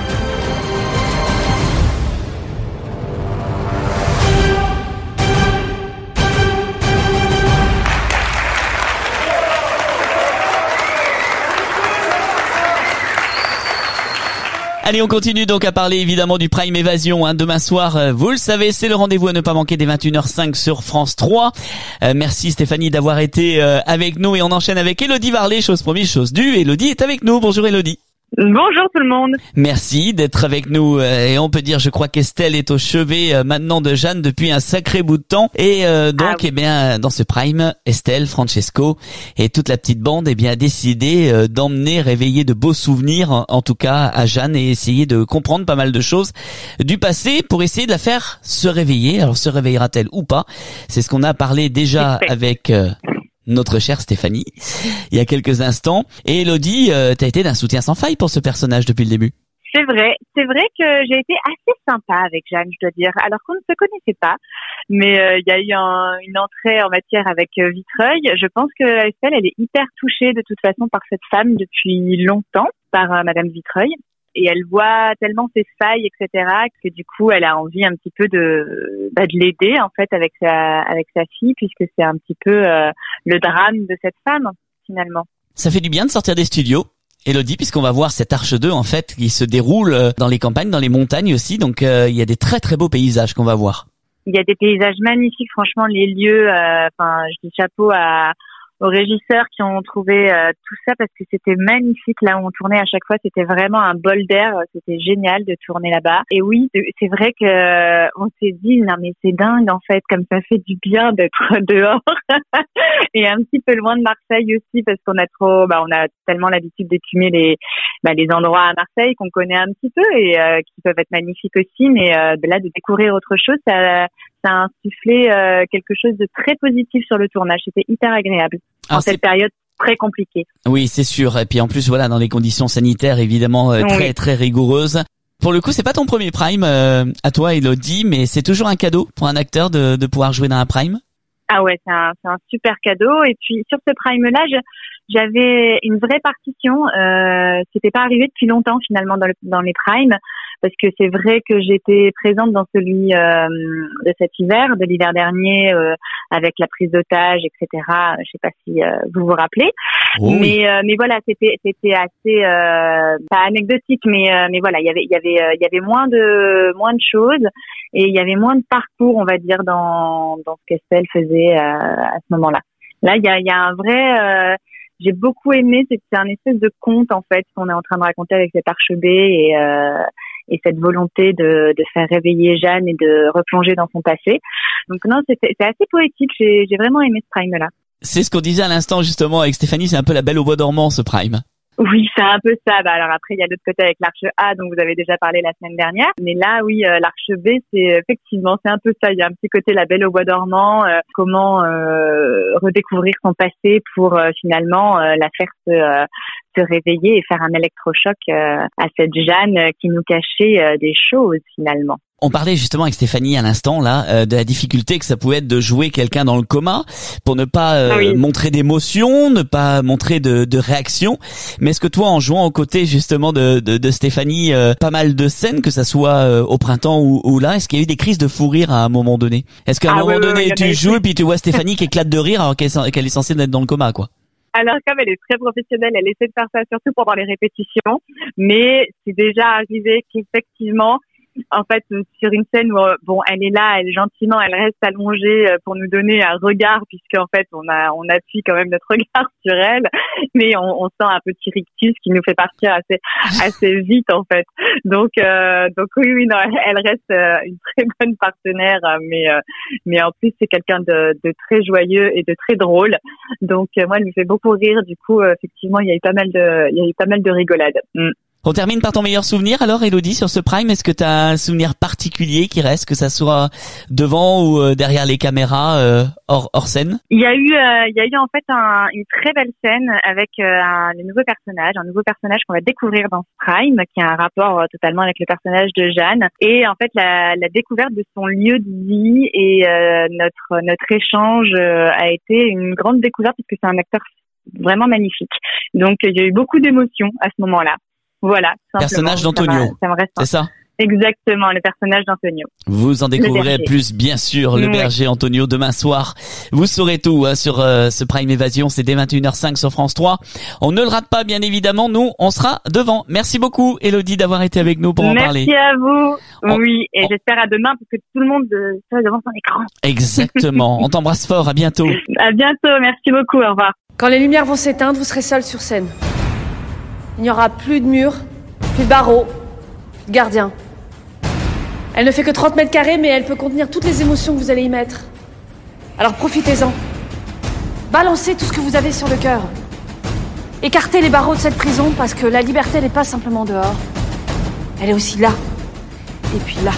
[SPEAKER 5] Allez, on continue donc à parler évidemment du Prime Évasion. Hein. Demain soir, vous le savez, c'est le rendez-vous à ne pas manquer dès vingt et une heures cinq sur France trois. Euh, merci Stéphanie d'avoir été euh, avec nous et on enchaîne avec Elodie Varlet. Chose promise, chose due. Elodie est avec nous. Bonjour Elodie.
[SPEAKER 13] Bonjour tout le monde.
[SPEAKER 5] Merci d'être avec nous et on peut dire, je crois qu'Estelle est au chevet maintenant de Jeanne depuis un sacré bout de temps et euh, donc ah oui. eh bien dans ce Prime, Estelle, Francesco et toute la petite bande eh bien a décidé euh, d'emmener réveiller de beaux souvenirs en, en tout cas à Jeanne et essayer de comprendre pas mal de choses du passé pour essayer de la faire se réveiller. Alors se réveillera-t-elle ou pas? C'est ce qu'on a parlé déjà avec euh, notre chère Stéphanie, il y a quelques instants. Et Elodie, euh, t'as été d'un soutien sans faille pour ce personnage depuis le début.
[SPEAKER 17] C'est vrai, c'est vrai que j'ai été assez sympa avec Jeanne, je dois dire, alors qu'on ne se connaissait pas. Mais euh, il y a eu un, une entrée en matière avec euh, Vitreuil. Je pense que Estelle, elle est hyper touchée de toute façon par cette femme depuis longtemps, par euh, Madame Vitreuil. Et elle voit tellement ses failles, et cetera, que du coup, elle a envie un petit peu de, bah, de l'aider en fait avec sa, avec sa fille, puisque c'est un petit peu euh, le drame de cette femme finalement.
[SPEAKER 5] Ça fait du bien de sortir des studios, Elodie, puisqu'on va voir cette Arche deux en fait qui se déroule dans les campagnes, dans les montagnes aussi. Donc euh, il y a des très très beaux paysages qu'on va voir.
[SPEAKER 17] Il y a des paysages magnifiques, franchement, les lieux. Enfin, euh, je dis chapeau à aux régisseurs qui ont trouvé euh, tout ça parce que c'était magnifique là où on tournait à chaque fois, c'était vraiment un bol d'air, c'était génial de tourner là-bas. Et oui, c'est vrai que euh, on s'est dit non mais c'est dingue en fait, comme ça fait du bien d'être dehors et un petit peu loin de Marseille aussi parce qu'on a trop, bah on a tellement l'habitude d'écumer les bah, les endroits à Marseille qu'on connaît un petit peu et euh, qui peuvent être magnifiques aussi, mais euh, là de découvrir autre chose, ça ça a insufflé euh, quelque chose de très positif sur le tournage. C'était hyper agréable en cette période très compliquée.
[SPEAKER 5] Oui, c'est sûr. Et puis en plus, voilà, dans les conditions sanitaires évidemment euh, très oui. très rigoureuses. Pour le coup, c'est pas ton premier Prime euh, à toi, Elodie, mais c'est toujours un cadeau pour un acteur de, de pouvoir jouer dans un Prime.
[SPEAKER 17] Ah ouais, c'est un, c'est un super cadeau. Et puis sur ce Prime-là, je, j'avais une vraie partition. Euh, c'était pas arrivé depuis longtemps finalement dans, le, dans les Primes, parce que c'est vrai que j'étais présente dans celui euh, de cet hiver, de l'hiver dernier, euh, avec la prise d'otage, et cetera. Je sais pas si euh, vous vous rappelez, oh oui. mais euh, mais voilà, c'était c'était assez euh, pas anecdotique, mais euh, mais voilà, il y avait il y avait il y avait moins de moins de choses et il y avait moins de parcours, on va dire, dans dans ce qu'Estelle faisait euh, à ce moment-là. Là, il y a il y a un vrai euh, j'ai beaucoup aimé, c'est c'est un espèce de conte en fait qu'on est en train de raconter avec cet archebé et euh, et cette volonté de, de faire réveiller Jeanne et de replonger dans son passé. Donc non, c'est, c'est assez poétique. J'ai, j'ai vraiment aimé ce Prime-là.
[SPEAKER 5] C'est ce qu'on disait à l'instant justement avec Stéphanie, c'est un peu la Belle au bois dormant ce Prime.
[SPEAKER 17] Oui, c'est un peu ça. Bah, alors après, il y a l'autre côté avec l'Arche A, dont vous avez déjà parlé la semaine dernière. Mais là, oui, euh, l'Arche B, c'est effectivement, c'est un peu ça. Il y a un petit côté La Belle au bois dormant, euh, comment euh, redécouvrir son passé pour euh, finalement euh, la faire se, euh, se réveiller et faire un électrochoc euh, à cette Jeanne euh, qui nous cachait euh, des choses finalement.
[SPEAKER 5] On parlait justement avec Stéphanie à l'instant là euh, de la difficulté que ça pouvait être de jouer quelqu'un dans le coma pour ne pas euh, oui. montrer d'émotion, ne pas montrer de, de réaction. Mais est-ce que toi, en jouant aux côtés justement de, de, de Stéphanie, euh, pas mal de scènes, que ça soit euh, au printemps ou, ou là, est-ce qu'il y a eu des crises de fou rire à un moment donné? Est-ce qu'à un ah, moment oui, donné oui, tu joues et puis tu vois Stéphanie qui éclate de rire alors qu'elle, qu'elle est censée être dans le coma, quoi?
[SPEAKER 17] Alors, comme elle est très professionnelle, elle essaie de faire ça surtout pendant les répétitions. Mais c'est déjà arrivé qu'effectivement, en fait, sur une scène où, bon, elle est là, elle gentiment, elle reste allongée pour nous donner un regard, puisqu'en fait, on a, on appuie quand même notre regard sur elle, mais on, on sent un petit rictus qui nous fait partir assez, assez vite, en fait. Donc, euh, donc oui, oui, non, elle reste une très bonne partenaire, mais, mais en plus, c'est quelqu'un de, de très joyeux et de très drôle. Donc, moi, elle me fait beaucoup rire. Du coup, effectivement, il y a eu pas mal de, il y a eu pas mal de rigolades. Mm.
[SPEAKER 5] On termine par ton meilleur souvenir alors, Élodie, sur ce Prime. Est-ce que tu as un souvenir particulier qui reste, que ça soit devant ou derrière les caméras, euh, hors, hors scène?
[SPEAKER 17] Il y a eu, euh, il y a eu en fait un, une très belle scène avec euh, un, un nouveau personnage, un nouveau personnage qu'on va découvrir dans ce Prime, qui a un rapport euh, totalement avec le personnage de Jeanne. Et en fait, la, la découverte de son lieu de vie et euh, notre notre échange euh, a été une grande découverte puisque c'est un acteur vraiment magnifique. Donc, il y a eu beaucoup d'émotions à ce moment-là. Voilà.
[SPEAKER 5] Personnage d'Antonio. Ça me reste. C'est ça?
[SPEAKER 17] Exactement, le personnage d'Antonio.
[SPEAKER 5] Vous en découvrirez plus, bien sûr, le oui. berger Antonio demain soir. Vous saurez tout hein, sur euh, ce Prime Évasion, c'est dès vingt et une heures cinq sur France trois. On ne le rate pas, bien évidemment, nous, on sera devant. Merci beaucoup, Élodie, d'avoir été avec nous pour
[SPEAKER 17] Merci
[SPEAKER 5] en parler.
[SPEAKER 17] Merci à vous.
[SPEAKER 5] On,
[SPEAKER 17] oui, et
[SPEAKER 5] on...
[SPEAKER 17] j'espère à demain parce que tout le monde euh, soit devant son écran.
[SPEAKER 5] Exactement. On t'embrasse fort, à bientôt.
[SPEAKER 17] À bientôt, merci beaucoup, au revoir.
[SPEAKER 14] Quand les lumières vont s'éteindre, vous serez seul sur scène. Il n'y aura plus de murs, plus de barreaux, plus de gardiens. Elle ne fait que trente mètres carrés, mais elle peut contenir toutes les émotions que vous allez y mettre. Alors profitez-en. Balancez tout ce que vous avez sur le cœur. Écartez les barreaux de cette prison, parce que la liberté n'est pas simplement dehors. Elle est aussi là. Et puis là.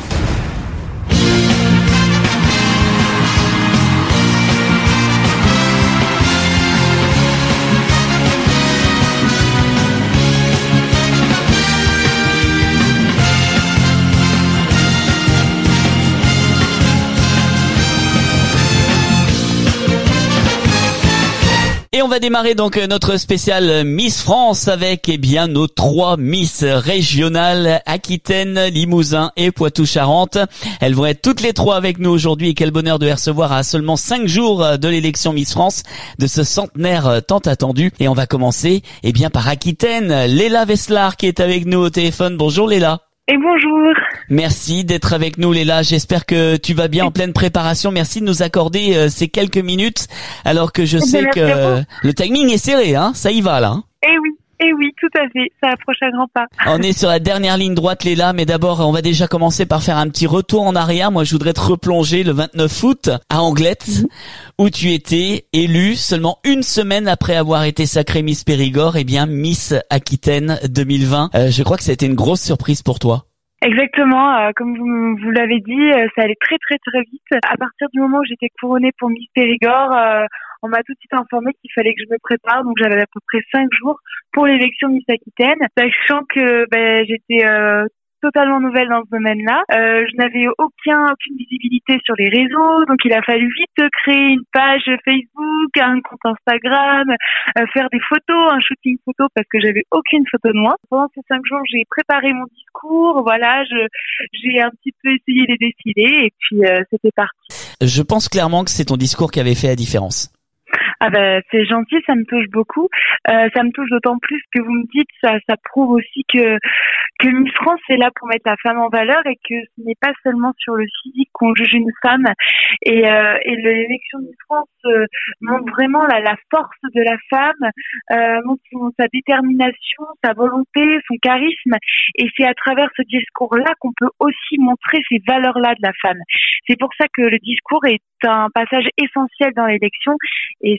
[SPEAKER 5] Et on va démarrer donc notre spécial Miss France avec eh bien nos trois Miss régionales, Aquitaine, Limousin et Poitou-Charentes. Elles vont être toutes les trois avec nous aujourd'hui et quel bonheur de les recevoir à seulement cinq jours de l'élection Miss France, de ce centenaire tant attendu. Et on va commencer eh bien par Aquitaine, Léla Veslar qui est avec nous au téléphone. Bonjour Léla.
[SPEAKER 18] Et bonjour.
[SPEAKER 5] Merci d'être avec nous Léla, j'espère que tu vas bien en pleine préparation. Merci de nous accorder euh, ces quelques minutes alors que je sais que euh, le timing est serré, hein, ça y va là. Hein.
[SPEAKER 18] Eh oui, eh oui, tout à fait, ça approche à grands pas.
[SPEAKER 5] On est sur la dernière ligne droite Léla, mais d'abord on va déjà commencer par faire un petit retour en arrière. Moi je voudrais te replonger le vingt-neuf août à Anglette mmh. où tu étais élue seulement une semaine après avoir été sacrée Miss Périgord, et eh bien Miss Aquitaine deux mille vingt. Euh, je crois que ça a été une grosse surprise pour toi.
[SPEAKER 18] Exactement, euh, comme vous, vous l'avez dit, euh, ça allait très très très vite. À partir du moment où j'étais couronnée pour Miss Périgord, euh, on m'a tout de suite informé qu'il fallait que je me prépare, donc j'avais à peu près cinq jours pour l'élection Miss Aquitaine, sachant que ben, j'étais euh, totalement nouvelle dans ce domaine-là. Euh, je n'avais aucun, aucune visibilité sur les réseaux, donc il a fallu vite créer une page Facebook, un compte Instagram, euh, faire des photos, un shooting photo parce que j'avais aucune photo de moi. Pendant ces cinq jours, j'ai préparé mon discours, voilà, je, j'ai un petit peu essayé les défiler et puis euh, c'était parti.
[SPEAKER 5] Je pense clairement que c'est ton discours qui avait fait la différence.
[SPEAKER 18] Ah ben c'est gentil, ça me touche beaucoup. Euh, ça me touche d'autant plus que vous me dites, ça, ça prouve aussi que que Miss France est là pour mettre la femme en valeur et que ce n'est pas seulement sur le physique qu'on juge une femme. Et, euh, et l'élection Miss France euh, montre vraiment la, la force de la femme, euh, montre son, sa détermination, sa volonté, son charisme. Et c'est à travers ce discours-là qu'on peut aussi montrer ces valeurs-là de la femme. C'est pour ça que le discours est un passage essentiel dans l'élection et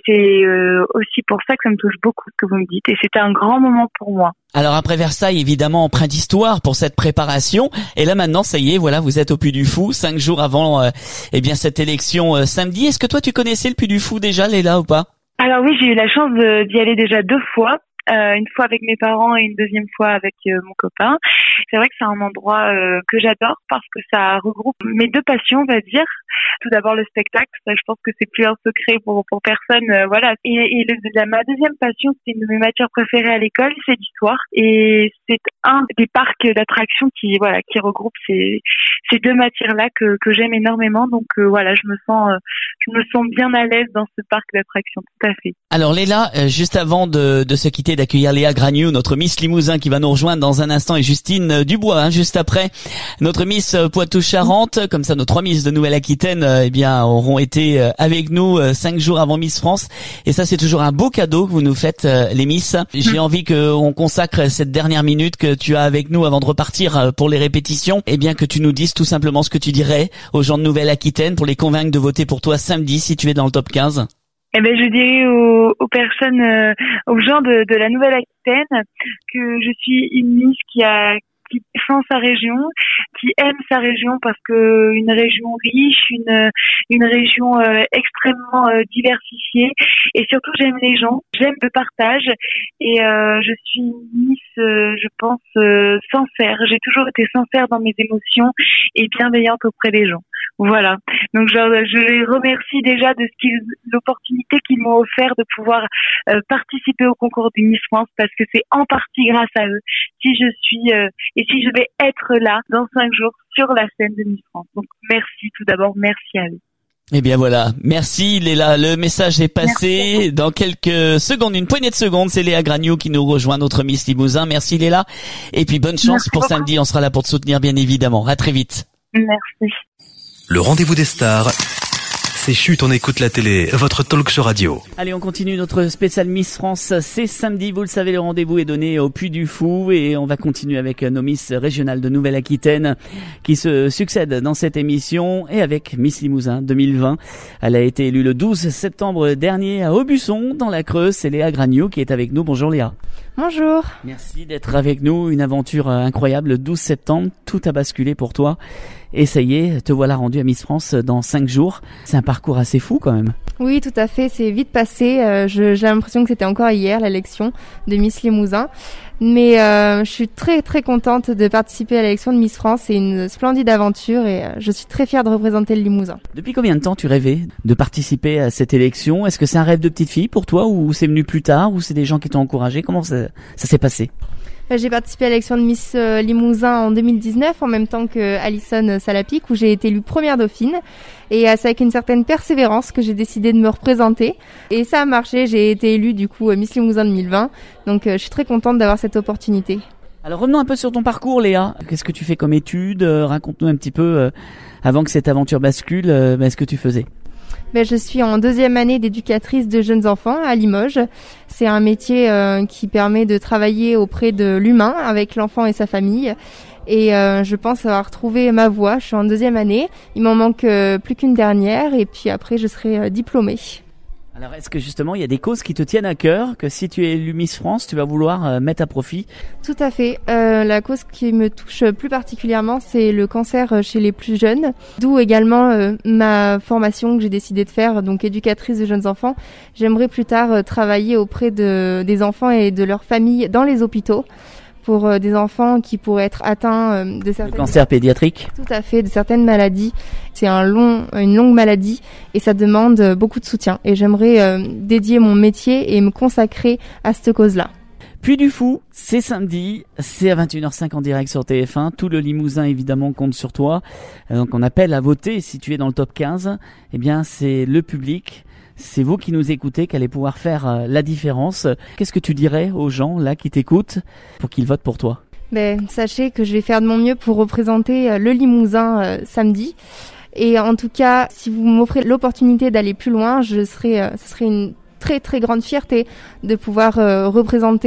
[SPEAKER 18] c'est euh, aussi pour ça que ça me touche beaucoup ce que vous me dites. Et c'était un grand moment pour moi.
[SPEAKER 5] Alors après Versailles, évidemment, empreint d'histoire pour cette préparation. Et là maintenant, ça y est, voilà, vous êtes au Puy du Fou, cinq jours avant euh, eh bien cette élection euh, samedi. Est-ce que toi, tu connaissais le Puy du Fou déjà, Léla, ou pas?
[SPEAKER 18] Alors oui, j'ai eu la chance de, d'y aller déjà deux fois. Euh, une fois avec mes parents et une deuxième fois avec euh, mon copain. C'est vrai que c'est un endroit euh, que j'adore parce que ça regroupe mes deux passions, on va dire. Tout d'abord le spectacle, ça je pense que c'est plus un secret pour pour personne, euh, voilà. Et, et le, la, ma deuxième passion, c'est une de mes matières préférées à l'école, c'est l'histoire. Et c'est un des parcs d'attractions qui voilà qui regroupe ces ces deux matières-là que que j'aime énormément. Donc euh, voilà, je me sens euh, je me sens bien à l'aise dans ce parc d'attractions, tout à fait.
[SPEAKER 5] Alors Léla, euh, juste avant de de se quitter, d'accueillir Léa Gragnou, notre Miss Limousin qui va nous rejoindre dans un instant, et Justine Dubois, hein, juste après, notre Miss Poitou-Charentes. Comme ça, nos trois Miss de Nouvelle-Aquitaine, euh, eh bien, auront été euh, avec nous euh, cinq jours avant Miss France. Et ça, c'est toujours un beau cadeau que vous nous faites, euh, les Miss. J'ai envie qu'on consacre cette dernière minute que tu as avec nous avant de repartir euh, pour les répétitions. Eh bien, que tu nous dises tout simplement ce que tu dirais aux gens de Nouvelle-Aquitaine pour les convaincre de voter pour toi samedi si tu es dans le top quinze.
[SPEAKER 18] Eh ben, je dirais aux, aux personnes, euh, aux gens de, de la Nouvelle-Aquitaine que je suis une Miss qui a qui défend sa région, qui aime sa région parce que une région riche, une une région euh, extrêmement euh, diversifiée, et surtout j'aime les gens, j'aime le partage, et euh, je suis une Miss, euh, je pense, euh, sincère. J'ai toujours été sincère dans mes émotions et bienveillante auprès des gens. Voilà. Donc je, je les remercie déjà de ce qu'ils, l'opportunité qu'ils m'ont offert de pouvoir euh, participer au concours du Miss France, parce que c'est en partie grâce à eux si je suis euh, et si je vais être là dans cinq jours sur la scène de Miss France. Donc merci tout d'abord, merci à eux.
[SPEAKER 5] Eh bien voilà, merci Léla, le message est passé. Merci. Dans quelques secondes, une poignée de secondes, c'est Léa Gragnou qui nous rejoint, notre Miss Limousin. Merci Léla, et puis bonne chance merci pour beaucoup. Samedi, on sera là pour te soutenir bien évidemment. À très vite.
[SPEAKER 18] Merci.
[SPEAKER 3] Le rendez-vous des stars, c'est Chut, on écoute la télé, votre talk show radio.
[SPEAKER 5] Allez, on continue notre spécial Miss France. C'est samedi, vous le savez, le rendez-vous est donné au Puy du Fou, et on va continuer avec nos Miss régionales de Nouvelle-Aquitaine qui se succèdent dans cette émission, et avec Miss Limousin deux mille vingt. Elle a été élue le douze septembre dernier à Aubusson, dans la Creuse. C'est Léa Gragnou qui est avec nous. Bonjour Léa.
[SPEAKER 19] Bonjour.
[SPEAKER 5] Merci d'être avec nous. Une aventure incroyable. Le douze septembre, tout a basculé pour toi. Et ça y est, te voilà rendue à Miss France dans cinq jours. C'est un parcours assez fou quand même.
[SPEAKER 19] Oui, tout à fait. C'est vite passé. Euh, je, j'ai l'impression que c'était encore hier, l'élection de Miss Limousin. Mais euh, je suis très très contente de participer à l'élection de Miss France. C'est une splendide aventure, et euh, je suis très fière de représenter le Limousin.
[SPEAKER 5] Depuis combien de temps tu rêvais de participer à cette élection? Est-ce que c'est un rêve de petite fille pour toi, ou c'est venu plus tard, ou c'est des gens qui t'ont encouragé? Comment ça, ça s'est passé?
[SPEAKER 19] J'ai participé à l'élection de Miss Limousin en deux mille dix-neuf, en même temps que Alison Salapic, où j'ai été élue première dauphine. Et c'est avec une certaine persévérance que j'ai décidé de me représenter. Et ça a marché, j'ai été élue du coup Miss Limousin deux mille vingt. Donc je suis très contente d'avoir cette opportunité.
[SPEAKER 5] Alors revenons un peu sur ton parcours, Léa. Qu'est-ce que tu fais comme études? Raconte-nous un petit peu, euh, avant que cette aventure bascule, euh, ben, ce que tu faisais.
[SPEAKER 19] Ben, je suis en deuxième année d'éducatrice de jeunes enfants à Limoges. C'est un métier euh, qui permet de travailler auprès de l'humain avec l'enfant et sa famille. Et euh, je pense avoir trouvé ma voie. Je suis en deuxième année. Il m'en manque euh, plus qu'une dernière, et puis après je serai euh, diplômée.
[SPEAKER 5] Alors est-ce que justement il y a des causes qui te tiennent à cœur, que si tu es élue Miss France, tu vas vouloir euh, mettre à profit?
[SPEAKER 19] Tout à fait. Euh, la cause qui me touche plus particulièrement, c'est le cancer chez les plus jeunes. D'où également euh, ma formation que j'ai décidé de faire, donc éducatrice de jeunes enfants. J'aimerais plus tard euh, travailler auprès de, des enfants et de leurs familles dans les hôpitaux, pour euh, des enfants qui pourraient être atteints euh, de certaines...
[SPEAKER 5] Le cancer pédiatrique?
[SPEAKER 19] Tout à fait, de certaines maladies. C'est un long, une longue maladie, et ça demande euh, beaucoup de soutien. Et j'aimerais euh, dédier mon métier et me consacrer à cette cause-là.
[SPEAKER 5] Puy du Fou, c'est samedi, c'est à vingt et une heures cinq en direct sur T F un. Tout le Limousin évidemment compte sur toi. Donc on appelle à voter. Si tu es dans le top quinze, eh bien c'est le public. C'est vous qui nous écoutez qui allez pouvoir faire euh, la différence. Qu'est-ce que tu dirais aux gens là qui t'écoutent pour qu'ils votent pour toi?
[SPEAKER 19] Ben, sachez que je vais faire de mon mieux pour représenter euh, le Limousin euh, samedi. Et en tout cas, si vous m'offrez l'opportunité d'aller plus loin, je serai, euh, ce serait une très très grande fierté de pouvoir euh, représenter euh,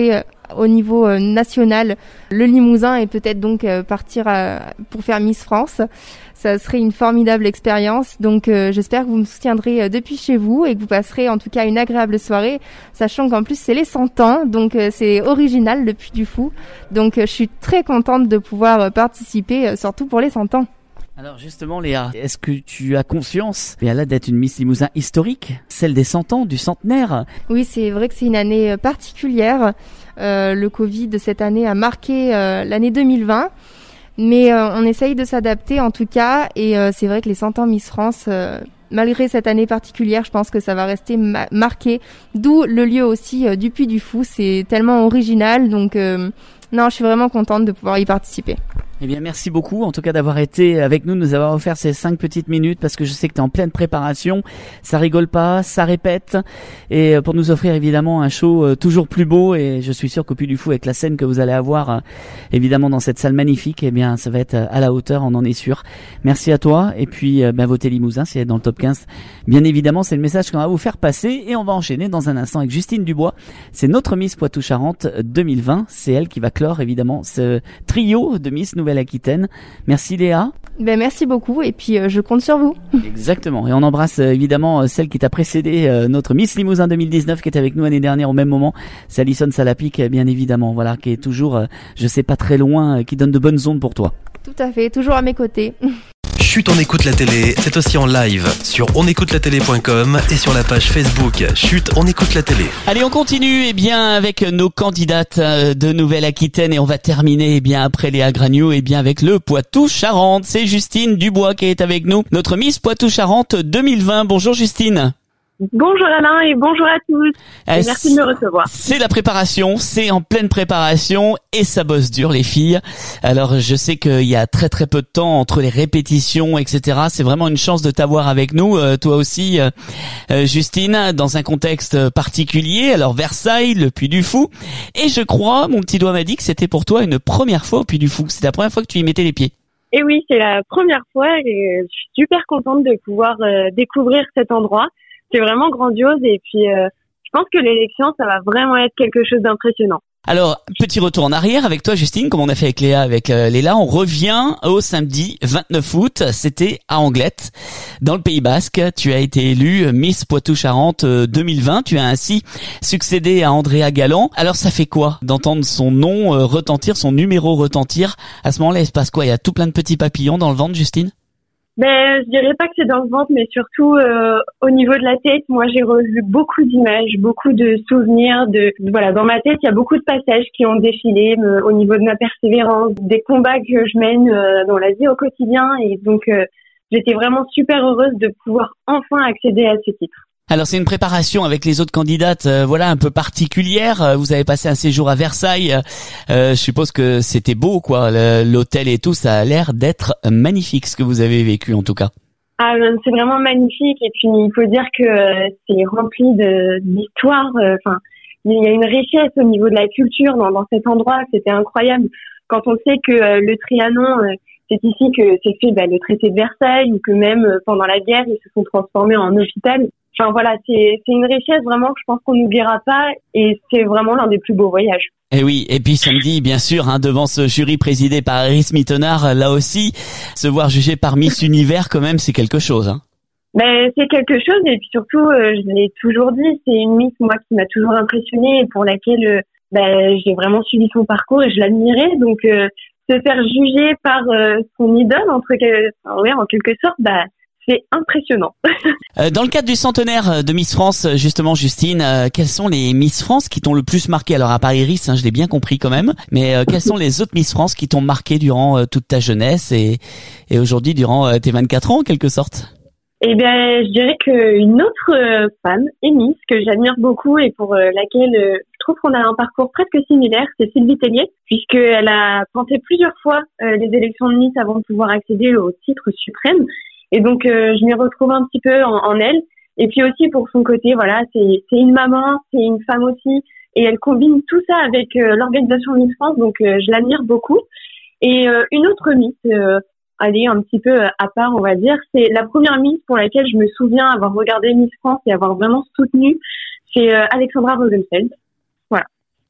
[SPEAKER 19] au niveau euh, national le Limousin et peut-être donc euh, partir à, pour faire Miss France. Ça serait une formidable expérience. Donc euh, j'espère que vous me soutiendrez euh, depuis chez vous et que vous passerez en tout cas une agréable soirée, sachant qu'en plus c'est les cent ans, donc euh, c'est original le Puy du Fou. Donc euh, je suis très contente de pouvoir euh, participer, euh, surtout pour les cent ans.
[SPEAKER 5] Alors justement Léa, est-ce que tu as conscience bien là d'être une Miss Limousin historique, celle des cent ans, du centenaire?
[SPEAKER 19] Oui, c'est vrai que c'est une année particulière. Euh, le Covid de cette année a marqué euh, l'année deux mille vingt, mais euh, on essaye de s'adapter en tout cas, et euh, c'est vrai que les cent ans Miss France, euh, malgré cette année particulière, je pense que ça va rester ma- marqué, d'où le lieu aussi euh, du Puy du Fou, c'est tellement original, donc euh, non, je suis vraiment contente de pouvoir y participer.
[SPEAKER 5] Eh bien, merci beaucoup, en tout cas, d'avoir été avec nous, de nous avoir offert ces cinq petites minutes, parce que je sais que tu es en pleine préparation. Ça rigole pas, ça répète. Et pour nous offrir, évidemment, un show euh, toujours plus beau. Et je suis sûr qu'au Puy du Fou, avec la scène que vous allez avoir, euh, évidemment, dans cette salle magnifique, eh bien, ça va être à la hauteur, on en est sûr. Merci à toi. Et puis, euh, ben, votez Limousin, si elle est dans le top quinze. Bien évidemment, c'est le message qu'on va vous faire passer. Et on va enchaîner dans un instant avec Justine Dubois. C'est notre Miss Poitou-Charentes deux mille vingt. C'est elle qui va clore, évidemment, ce trio de Miss Nouvelle-Aquitaine. Merci Léa.
[SPEAKER 19] Ben merci beaucoup et puis euh, je compte sur vous.
[SPEAKER 5] Exactement. Et on embrasse euh, évidemment euh, celle qui t'a précédé, euh, notre Miss Limousin deux mille dix-neuf qui était avec nous l'année dernière au même moment. C'est Alison Salapic, bien évidemment. Voilà, qui est toujours, euh, je sais pas très loin, euh, qui donne de bonnes ondes pour toi.
[SPEAKER 19] Tout à fait, toujours à mes côtés.
[SPEAKER 3] Chut, on écoute la télé, c'est aussi en live sur on écoute la télé point com et sur la page Facebook Chut, on écoute la télé.
[SPEAKER 5] Allez, on continue eh bien avec nos candidates de Nouvelle-Aquitaine et on va terminer eh bien après Léa Gragnou et bien avec le Poitou-Charentes. C'est Justine Dubois qui est avec nous, notre Miss Poitou-Charentes deux mille vingt. Bonjour Justine.
[SPEAKER 20] Bonjour Alain et bonjour à tous. Et merci de me recevoir.
[SPEAKER 5] C'est la préparation, c'est en pleine préparation et ça bosse dur les filles. Alors je sais qu'il y a très très peu de temps entre les répétitions, et cetera. C'est vraiment une chance de t'avoir avec nous, euh, toi aussi euh, Justine, dans un contexte particulier. Alors Versailles, le Puy du Fou. Et je crois, mon petit doigt m'a dit que c'était pour toi une première fois au Puy du Fou. C'était la première fois que tu y mettais les pieds.
[SPEAKER 20] Et oui, c'est la première fois et je suis super contente de pouvoir euh, découvrir cet endroit. C'est vraiment grandiose et puis euh, je pense que l'élection, ça va vraiment être quelque chose d'impressionnant.
[SPEAKER 5] Alors, petit retour en arrière avec toi Justine, comme on a fait avec Léa, avec euh, Léla, on revient au samedi vingt-neuf août, c'était à Anglet, dans le Pays Basque. Tu as été élue Miss Poitou-Charentes deux mille vingt, tu as ainsi succédé à Andrea Galland. Alors ça fait quoi d'entendre son nom euh, retentir, son numéro retentir? À ce moment-là, il se passe quoi? Il y a tout plein de petits papillons dans le ventre, Justine?
[SPEAKER 20] Ben, je dirais pas que c'est dans le ventre, mais surtout euh, au niveau de la tête. Moi, j'ai revu beaucoup d'images, beaucoup de souvenirs. De voilà, dans ma tête, il y a beaucoup de passages qui ont défilé me, au niveau de ma persévérance, des combats que je mène euh, dans la vie au quotidien. Et donc, euh, j'étais vraiment super heureuse de pouvoir enfin accéder à ce titre.
[SPEAKER 5] Alors c'est une préparation avec les autres candidates, euh, voilà, un peu particulière. Euh, vous avez passé un séjour à Versailles. Euh, je suppose que c'était beau, quoi. Le, l'hôtel et tout, ça a l'air d'être magnifique, ce que vous avez vécu en tout cas.
[SPEAKER 20] Ah, c'est vraiment magnifique. Et puis il faut dire que euh, c'est rempli de d'histoire. Enfin, euh, il y a une richesse au niveau de la culture dans, dans cet endroit. C'était incroyable. Quand on sait que euh, le Trianon, euh, c'est ici que s'est fait bah, le traité de Versailles, ou que même euh, pendant la guerre, ils se sont transformés en hôpital. Enfin voilà, c'est c'est une richesse vraiment que je pense qu'on n'oubliera pas et c'est vraiment l'un des plus beaux voyages.
[SPEAKER 5] Et oui, et puis samedi, bien sûr, hein, devant ce jury présidé par Iris Mittenard, là aussi, se voir jugé par Miss Univers, quand même, c'est quelque chose. Hein.
[SPEAKER 20] Ben c'est quelque chose et puis surtout, euh, je l'ai toujours dit, c'est une Miss moi qui m'a toujours impressionnée et pour laquelle euh, ben j'ai vraiment suivi son parcours et je l'admirais. Donc euh, se faire juger par euh, son idole entre enfin, ouais, en quelque sorte, bah c'est impressionnant.
[SPEAKER 5] Dans le cadre du centenaire de Miss France, justement, Justine, euh, quelles sont les Miss France qui t'ont le plus marqué? Alors, à part Iris, hein, je l'ai bien compris quand même, mais euh, quelles sont les autres Miss France qui t'ont marqué durant euh, toute ta jeunesse et, et aujourd'hui durant euh, tes vingt-quatre ans, en quelque sorte?
[SPEAKER 20] Eh bien, je dirais qu'une autre euh, femme, Miss, que j'admire beaucoup et pour euh, laquelle euh, je trouve qu'on a un parcours presque similaire, c'est Sylvie Tellier, puisqu'elle a tenté plusieurs fois euh, les élections de Miss avant de pouvoir accéder au titre suprême. Et donc, euh, je m'y retrouve un petit peu en, en elle. Et puis aussi pour son côté, voilà, c'est, c'est une maman, c'est une femme aussi. Et elle combine tout ça avec euh, l'organisation Miss France. Donc, euh, je l'admire beaucoup. Et euh, une autre Miss, euh, allez, un petit peu à part, on va dire, c'est la première Miss pour laquelle je me souviens avoir regardé Miss France et avoir vraiment soutenu. C'est euh, Alexandra Rosenfeld. Voilà.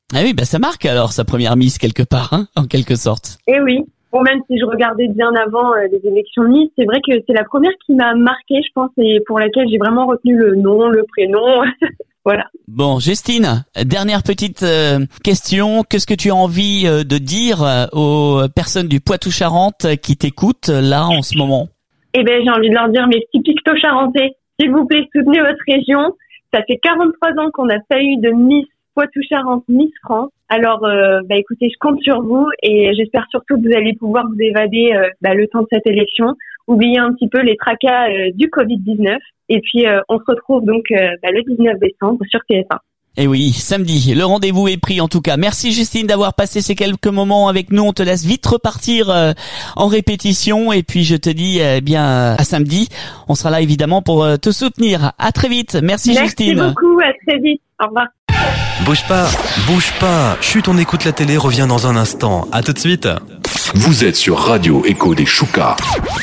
[SPEAKER 5] Ah oui, bah ça marque alors sa première Miss quelque part, hein, en quelque sorte.
[SPEAKER 20] Et oui. Bon, même si je regardais bien avant euh, les élections de Miss, c'est vrai que c'est la première qui m'a marquée, je pense, et pour laquelle j'ai vraiment retenu le nom, le prénom. Voilà.
[SPEAKER 5] Bon, Justine, dernière petite euh, question. Qu'est-ce que tu as envie euh, de dire euh, aux personnes du Poitou-Charentes qui t'écoutent euh, là en ce moment?
[SPEAKER 20] Eh ben, j'ai envie de leur dire, mes petits picto-charentais, s'il vous plaît, soutenez votre région. Ça fait quarante-trois ans qu'on n'a pas eu de Miss Poitou-Charentes, Miss France. Alors, euh, bah écoutez, je compte sur vous et j'espère surtout que vous allez pouvoir vous évader euh, bah, le temps de cette élection. Oubliez un petit peu les tracas euh, du covid dix-neuf. Et puis, euh, on se retrouve donc euh, bah, le dix-neuf décembre sur T F un.
[SPEAKER 5] Et oui, samedi, le rendez-vous est pris en tout cas. Merci Justine d'avoir passé ces quelques moments avec nous. On te laisse vite repartir euh, en répétition. Et puis, je te dis eh bien à samedi. On sera là évidemment pour euh, te soutenir. À très vite. Merci,
[SPEAKER 20] Merci
[SPEAKER 5] Justine.
[SPEAKER 20] Merci beaucoup. À très vite. Au revoir.
[SPEAKER 3] Bouge pas, bouge pas. Chut, on écoute la télé, revient dans un instant. À tout de suite.
[SPEAKER 1] Vous êtes sur Radio Écho des Choucas.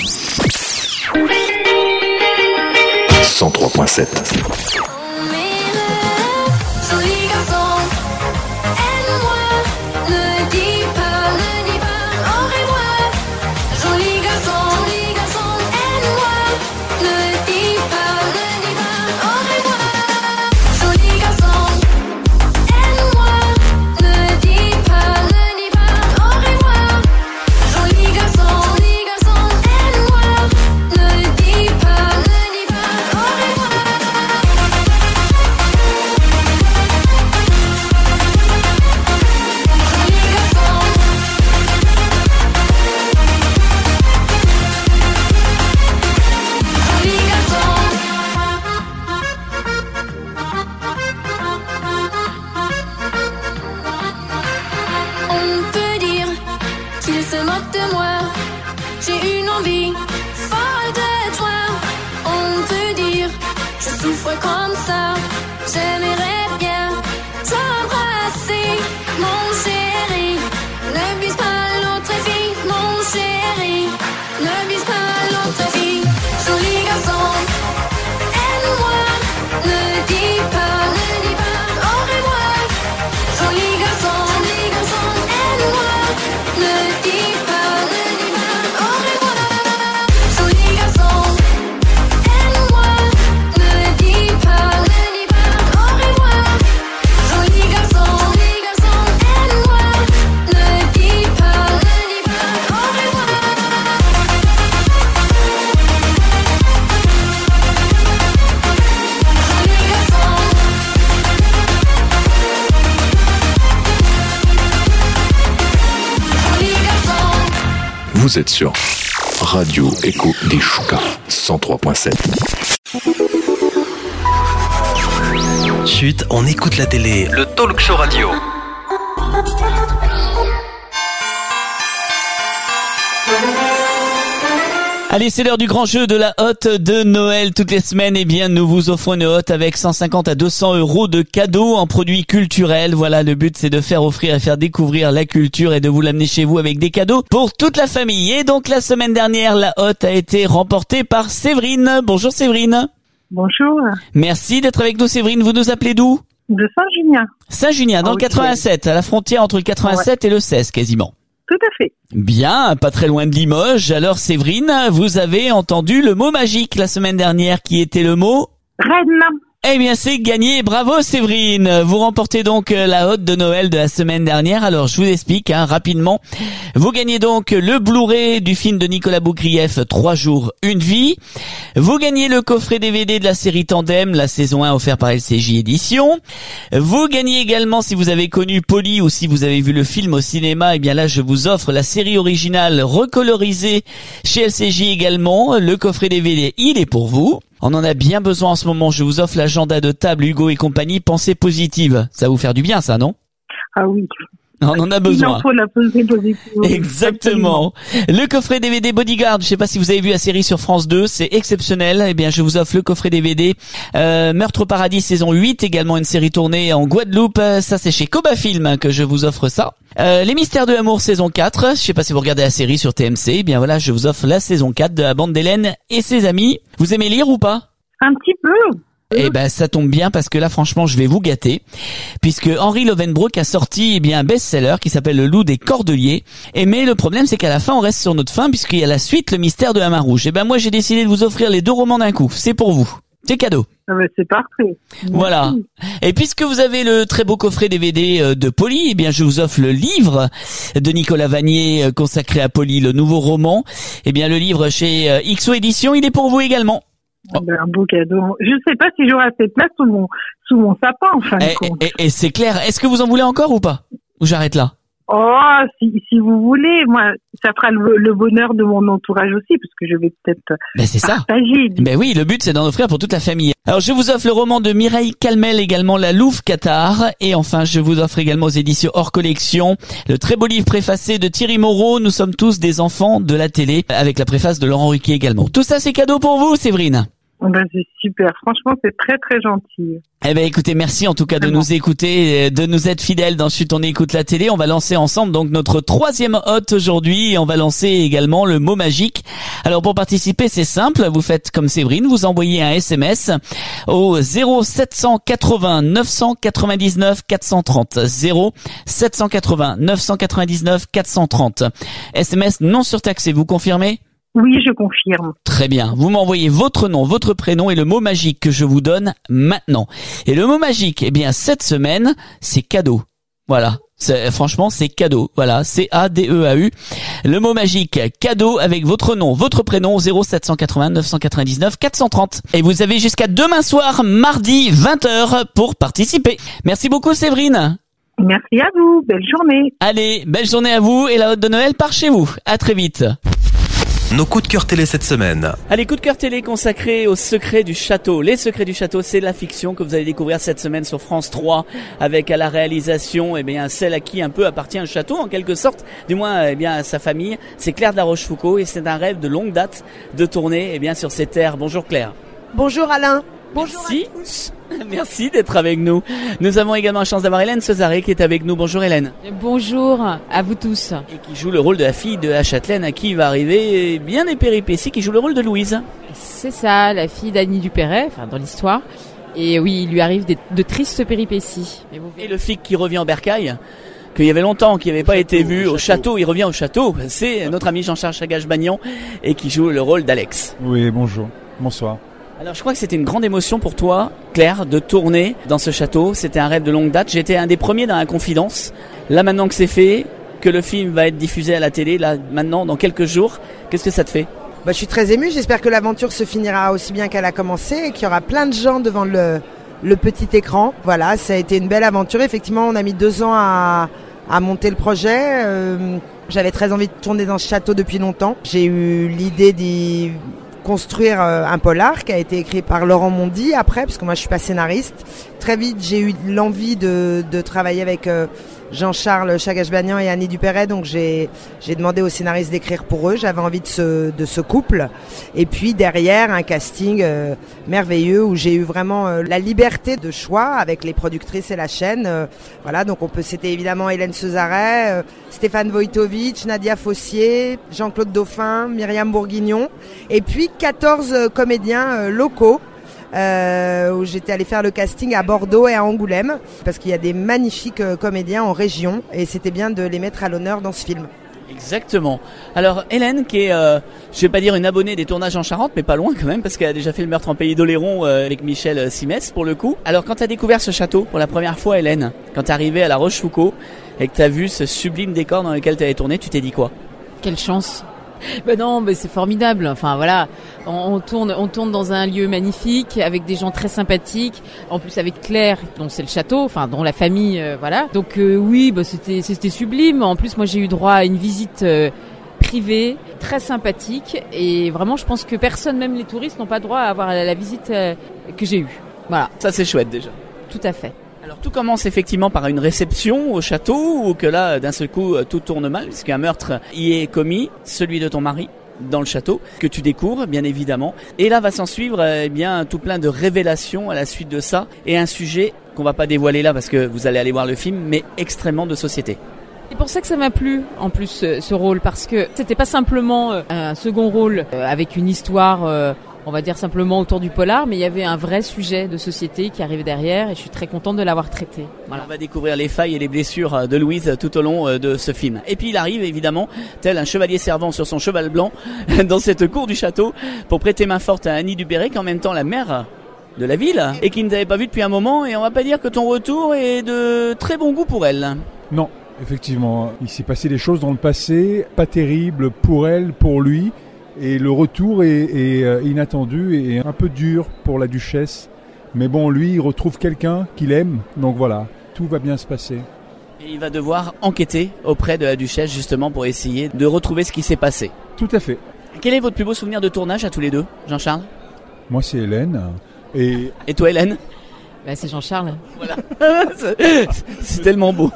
[SPEAKER 1] cent trois virgule sept. Vous êtes sur Radio Écho des Choucas, cent trois virgule sept.
[SPEAKER 3] Chut, on écoute la télé. Le talk show radio.
[SPEAKER 5] Allez, c'est l'heure du grand jeu de la hotte de Noël. Toutes les semaines, eh bien, nous vous offrons une hotte avec cent cinquante à deux cents euros de cadeaux en produits culturels. Voilà, le but, c'est de faire offrir et faire découvrir la culture et de vous l'amener chez vous avec des cadeaux pour toute la famille. Et donc, la semaine dernière, la hotte a été remportée par Séverine. Bonjour Séverine.
[SPEAKER 21] Bonjour.
[SPEAKER 5] Merci d'être avec nous, Séverine. Vous nous appelez d'où?
[SPEAKER 21] De Saint-Junien.
[SPEAKER 5] Saint-Junien, dans oh, le quatre-vingt-sept, à la frontière entre le quatre-vingt-sept ouais. et le seize, quasiment.
[SPEAKER 21] Tout à fait.
[SPEAKER 5] Bien, pas très loin de Limoges. Alors Séverine, vous avez entendu le mot magique la semaine dernière qui était le mot
[SPEAKER 21] reine.
[SPEAKER 5] Eh bien, c'est gagné. Bravo Séverine. Vous remportez donc la hotte de Noël de la semaine dernière. Alors, je vous explique hein, rapidement. Vous gagnez donc le Blu-ray du film de Nicolas Boukrieff, Trois jours, une vie. Vous gagnez le coffret D V D de la série Tandem, la saison un offert par L C J Éditions. Vous gagnez également, si vous avez connu Polly ou si vous avez vu le film au cinéma, eh bien là, je vous offre la série originale recolorisée chez L C J également. Le coffret D V D, il est pour vous. On en a bien besoin en ce moment. Je vous offre l'agenda de table Hugo et compagnie. Pensée positive. Ça va vous faire du bien, ça, non?
[SPEAKER 21] Ah oui.
[SPEAKER 5] On en a besoin.
[SPEAKER 21] Il en faut la pensée positive.
[SPEAKER 5] Exactement. Le coffret D V D Bodyguard. Je sais pas si vous avez vu la série sur France deux. C'est exceptionnel. Eh bien, je vous offre le coffret D V D. Euh, Meurtre au paradis saison huit. Également une série tournée en Guadeloupe. Ça, c'est chez Koba Film que je vous offre ça. Euh, Les Mystères de l'amour saison quatre. Je sais pas si vous regardez la série sur T M C. Eh bien voilà, je vous offre la saison quatre de la bande d'Hélène et ses amis. Vous aimez lire ou pas?
[SPEAKER 21] Un petit peu.
[SPEAKER 5] Eh ben, ça tombe bien parce que là, franchement, je vais vous gâter, puisque Henri Lovenbroek a sorti eh bien un best-seller qui s'appelle Le Loup des Cordeliers. Et mais le problème, c'est qu'à la fin, on reste sur notre fin, puisqu'il y a la suite, Le Mystère de la Main Rouge. Eh ben, moi, j'ai décidé de vous offrir les deux romans d'un coup. C'est pour vous. C'est cadeau.
[SPEAKER 21] Ah ben, c'est parfait. Merci.
[SPEAKER 5] Voilà. Et puisque vous avez le très beau coffret D V D de Polly, eh bien, je vous offre le livre de Nicolas Vanier consacré à Polly, le nouveau roman. Eh bien, le livre chez X O Éditions, il est pour vous également.
[SPEAKER 21] Oh. Ben, un beau cadeau. Je sais pas si j'aurai assez de place sous mon, sous mon sapin, en fin de compte.
[SPEAKER 5] Et, et, et c'est clair. Est-ce que vous en voulez encore ou pas? Ou j'arrête là?
[SPEAKER 21] Oh, si, si vous voulez, moi, ça fera le, le bonheur de mon entourage aussi, parce que je vais peut-être
[SPEAKER 5] ben c'est
[SPEAKER 21] partager.
[SPEAKER 5] Ça. Ben oui, le but c'est d'en offrir pour toute la famille. Alors je vous offre le roman de Mireille Calmel, également La Louve Cathare, et enfin je vous offre également aux éditions Hors Collection le très beau livre préfacé de Thierry Moreau, Nous sommes tous des enfants de la télé, avec la préface de Laurent Ruquier également. Tout ça c'est cadeau pour vous, Séverine.
[SPEAKER 21] Ben c'est super, franchement c'est très très gentil.
[SPEAKER 5] Eh ben écoutez, merci en tout cas de nous écouter, de nous être fidèles dans Chut on écoute la télé. On va lancer ensemble donc notre troisième hôte aujourd'hui et on va lancer également le mot magique. Alors pour participer c'est simple, vous faites comme Séverine, vous envoyez un S M S au zéro sept cent quatre-vingts neuf cent quatre-vingt-dix-neuf quatre cent trente. zéro sept cent quatre-vingts neuf cent quatre-vingt-dix-neuf quatre cent trente. S M S non surtaxé, vous confirmez ?
[SPEAKER 21] Oui, je confirme.
[SPEAKER 5] Très bien. Vous m'envoyez votre nom, votre prénom et le mot magique que je vous donne maintenant. Et le mot magique, eh bien, cette semaine, c'est cadeau. Voilà. C'est, franchement, c'est cadeau. Voilà. C A D E A U. Le mot magique, cadeau avec votre nom, votre prénom, zéro sept cent quatre-vingts neuf cent quatre-vingt-dix-neuf quatre cent trente. Et vous avez jusqu'à demain soir, mardi, vingt heures, pour participer. Merci beaucoup, Séverine.
[SPEAKER 21] Merci à vous. Belle journée.
[SPEAKER 5] Allez, belle journée à vous et la hôte de Noël part chez vous. À très vite.
[SPEAKER 3] Nos coups de cœur télé cette semaine.
[SPEAKER 5] Allez, coup de cœur télé consacré aux secrets du château. Les secrets du château, c'est la fiction que vous allez découvrir cette semaine sur France trois, avec à la réalisation, eh bien, celle à qui un peu appartient le château, en quelque sorte, du moins, eh bien, à sa famille. C'est Claire de la Rochefoucauld et c'est un rêve de longue date de tourner, eh bien, sur ces terres. Bonjour Claire.
[SPEAKER 2] Bonjour Alain. Bonjour
[SPEAKER 5] Merci.
[SPEAKER 2] à tous.
[SPEAKER 5] Merci d'être avec nous. Nous avons également la chance d'avoir Hélène Cesaré qui est avec nous. Bonjour Hélène.
[SPEAKER 22] Bonjour à vous tous.
[SPEAKER 5] Et qui joue le rôle de la fille de la châtelaine à qui va arriver bien des péripéties, qui joue le rôle de Louise.
[SPEAKER 22] C'est ça, la fille d'Annie Dupéret, enfin dans l'histoire. Et oui, il lui arrive des, de tristes péripéties.
[SPEAKER 5] Et, vous... Et le flic qui revient en bercail, qu'il y avait longtemps, qui n'avait pas été vu au château, il revient au château. C'est notre ami Jean-Charles Chagage-Bagnon et qui joue le rôle d'Alex.
[SPEAKER 23] Oui, bonjour. Bonsoir.
[SPEAKER 5] Alors je crois que c'était une grande émotion pour toi, Claire, de tourner dans ce château. C'était un rêve de longue date. J'étais un des premiers dans la confidence. Là maintenant que c'est fait, que le film va être diffusé à la télé, là maintenant dans quelques jours, qu'est-ce que ça te fait ?
[SPEAKER 2] Bah, je suis très émue. J'espère que l'aventure se finira aussi bien qu'elle a commencé et qu'il y aura plein de gens devant le, le petit écran. Voilà, ça a été une belle aventure. Effectivement, on a mis deux ans à, à monter le projet. Euh, j'avais très envie de tourner dans ce château depuis longtemps. J'ai eu l'idée d'y construire un polar qui a été écrit par Laurent Mondy après, parce que moi je suis pas scénariste. Très vite j'ai eu l'envie de, de travailler avec euh, Jean-Charles Chagage-Bagnon et Annie Dupéret, donc j'ai, j'ai demandé aux scénaristes d'écrire pour eux. J'avais envie de ce, de ce couple. Et puis derrière un casting euh, merveilleux où j'ai eu vraiment euh, la liberté de choix avec les productrices et la chaîne. Euh, voilà, donc on peut, c'était évidemment Hélène Cesaré, euh, Stéphane Wojtowicz, Nadia Fossier, Jean-Claude Dauphin, Myriam Bourguignon, et puis quatorze euh, comédiens euh, locaux. Euh, où j'étais allée faire le casting à Bordeaux et à Angoulême parce qu'il y a des magnifiques euh, comédiens en région et c'était bien de les mettre à l'honneur dans ce film.
[SPEAKER 5] Exactement. Alors Hélène qui est, euh, je vais pas dire une abonnée des tournages en Charente, mais pas loin quand même parce qu'elle a déjà fait le meurtre en Pays d'Oléron euh, avec Michel Simès pour le coup. Alors quand tu as découvert ce château pour la première fois Hélène, quand tu es arrivée à la Rochefoucauld et que tu as vu ce sublime décor dans lequel tu avais tourné, tu t'es dit quoi ?
[SPEAKER 22] Quelle chance. Ben non, mais c'est formidable. Enfin voilà, on, on tourne, on tourne dans un lieu magnifique avec des gens très sympathiques. En plus avec Claire, dont c'est le château, enfin dont la famille, euh, voilà. Donc euh, oui, bah c'était, c'était sublime. En plus, moi j'ai eu droit à une visite euh, privée, très sympathique. Et vraiment, je pense que personne, même les touristes, n'ont pas droit à avoir la, la visite euh, que j'ai eue. Voilà.
[SPEAKER 5] Ça c'est chouette déjà.
[SPEAKER 22] Tout à fait.
[SPEAKER 5] Alors tout commence effectivement par une réception au château ou que là d'un seul coup tout tourne mal puisqu'un meurtre y est commis, celui de ton mari dans le château que tu découvres bien évidemment et là va s'en suivre eh bien tout plein de révélations à la suite de ça et un sujet qu'on va pas dévoiler là parce que vous allez aller voir le film mais extrêmement de société.
[SPEAKER 22] C'est pour ça que ça m'a plu en plus ce, ce rôle parce que c'était pas simplement euh, un second rôle euh, avec une histoire euh, on va dire simplement autour du polar, mais il y avait un vrai sujet de société qui arrivait derrière et je suis très contente de l'avoir traité. Voilà.
[SPEAKER 5] On va découvrir les failles et les blessures de Louise tout au long de ce film. Et puis il arrive évidemment, tel un chevalier servant sur son cheval blanc, dans cette cour du château, pour prêter main forte à Annie Dupéré, qui est en même temps la mère de la ville, et qui ne t'avait pas vu depuis un moment, et on va pas dire que ton retour est de très bon goût pour elle.
[SPEAKER 4] Non, effectivement, il s'est passé des choses dans le passé, pas terribles pour elle, pour lui. Et le retour est, est euh, inattendu et un peu dur pour la duchesse. Mais bon, lui, il retrouve quelqu'un qu'il aime. Donc voilà, tout va bien se passer.
[SPEAKER 5] Et il va devoir enquêter auprès de la duchesse justement pour essayer de retrouver ce qui s'est passé.
[SPEAKER 4] Tout à fait.
[SPEAKER 5] Quel est votre plus beau souvenir de tournage à tous les deux, Jean-Charles ?
[SPEAKER 4] Moi, c'est Hélène. Et,
[SPEAKER 5] et toi, Hélène ?
[SPEAKER 22] Bah, c'est Jean-Charles.
[SPEAKER 5] Voilà. c'est, c'est tellement beau.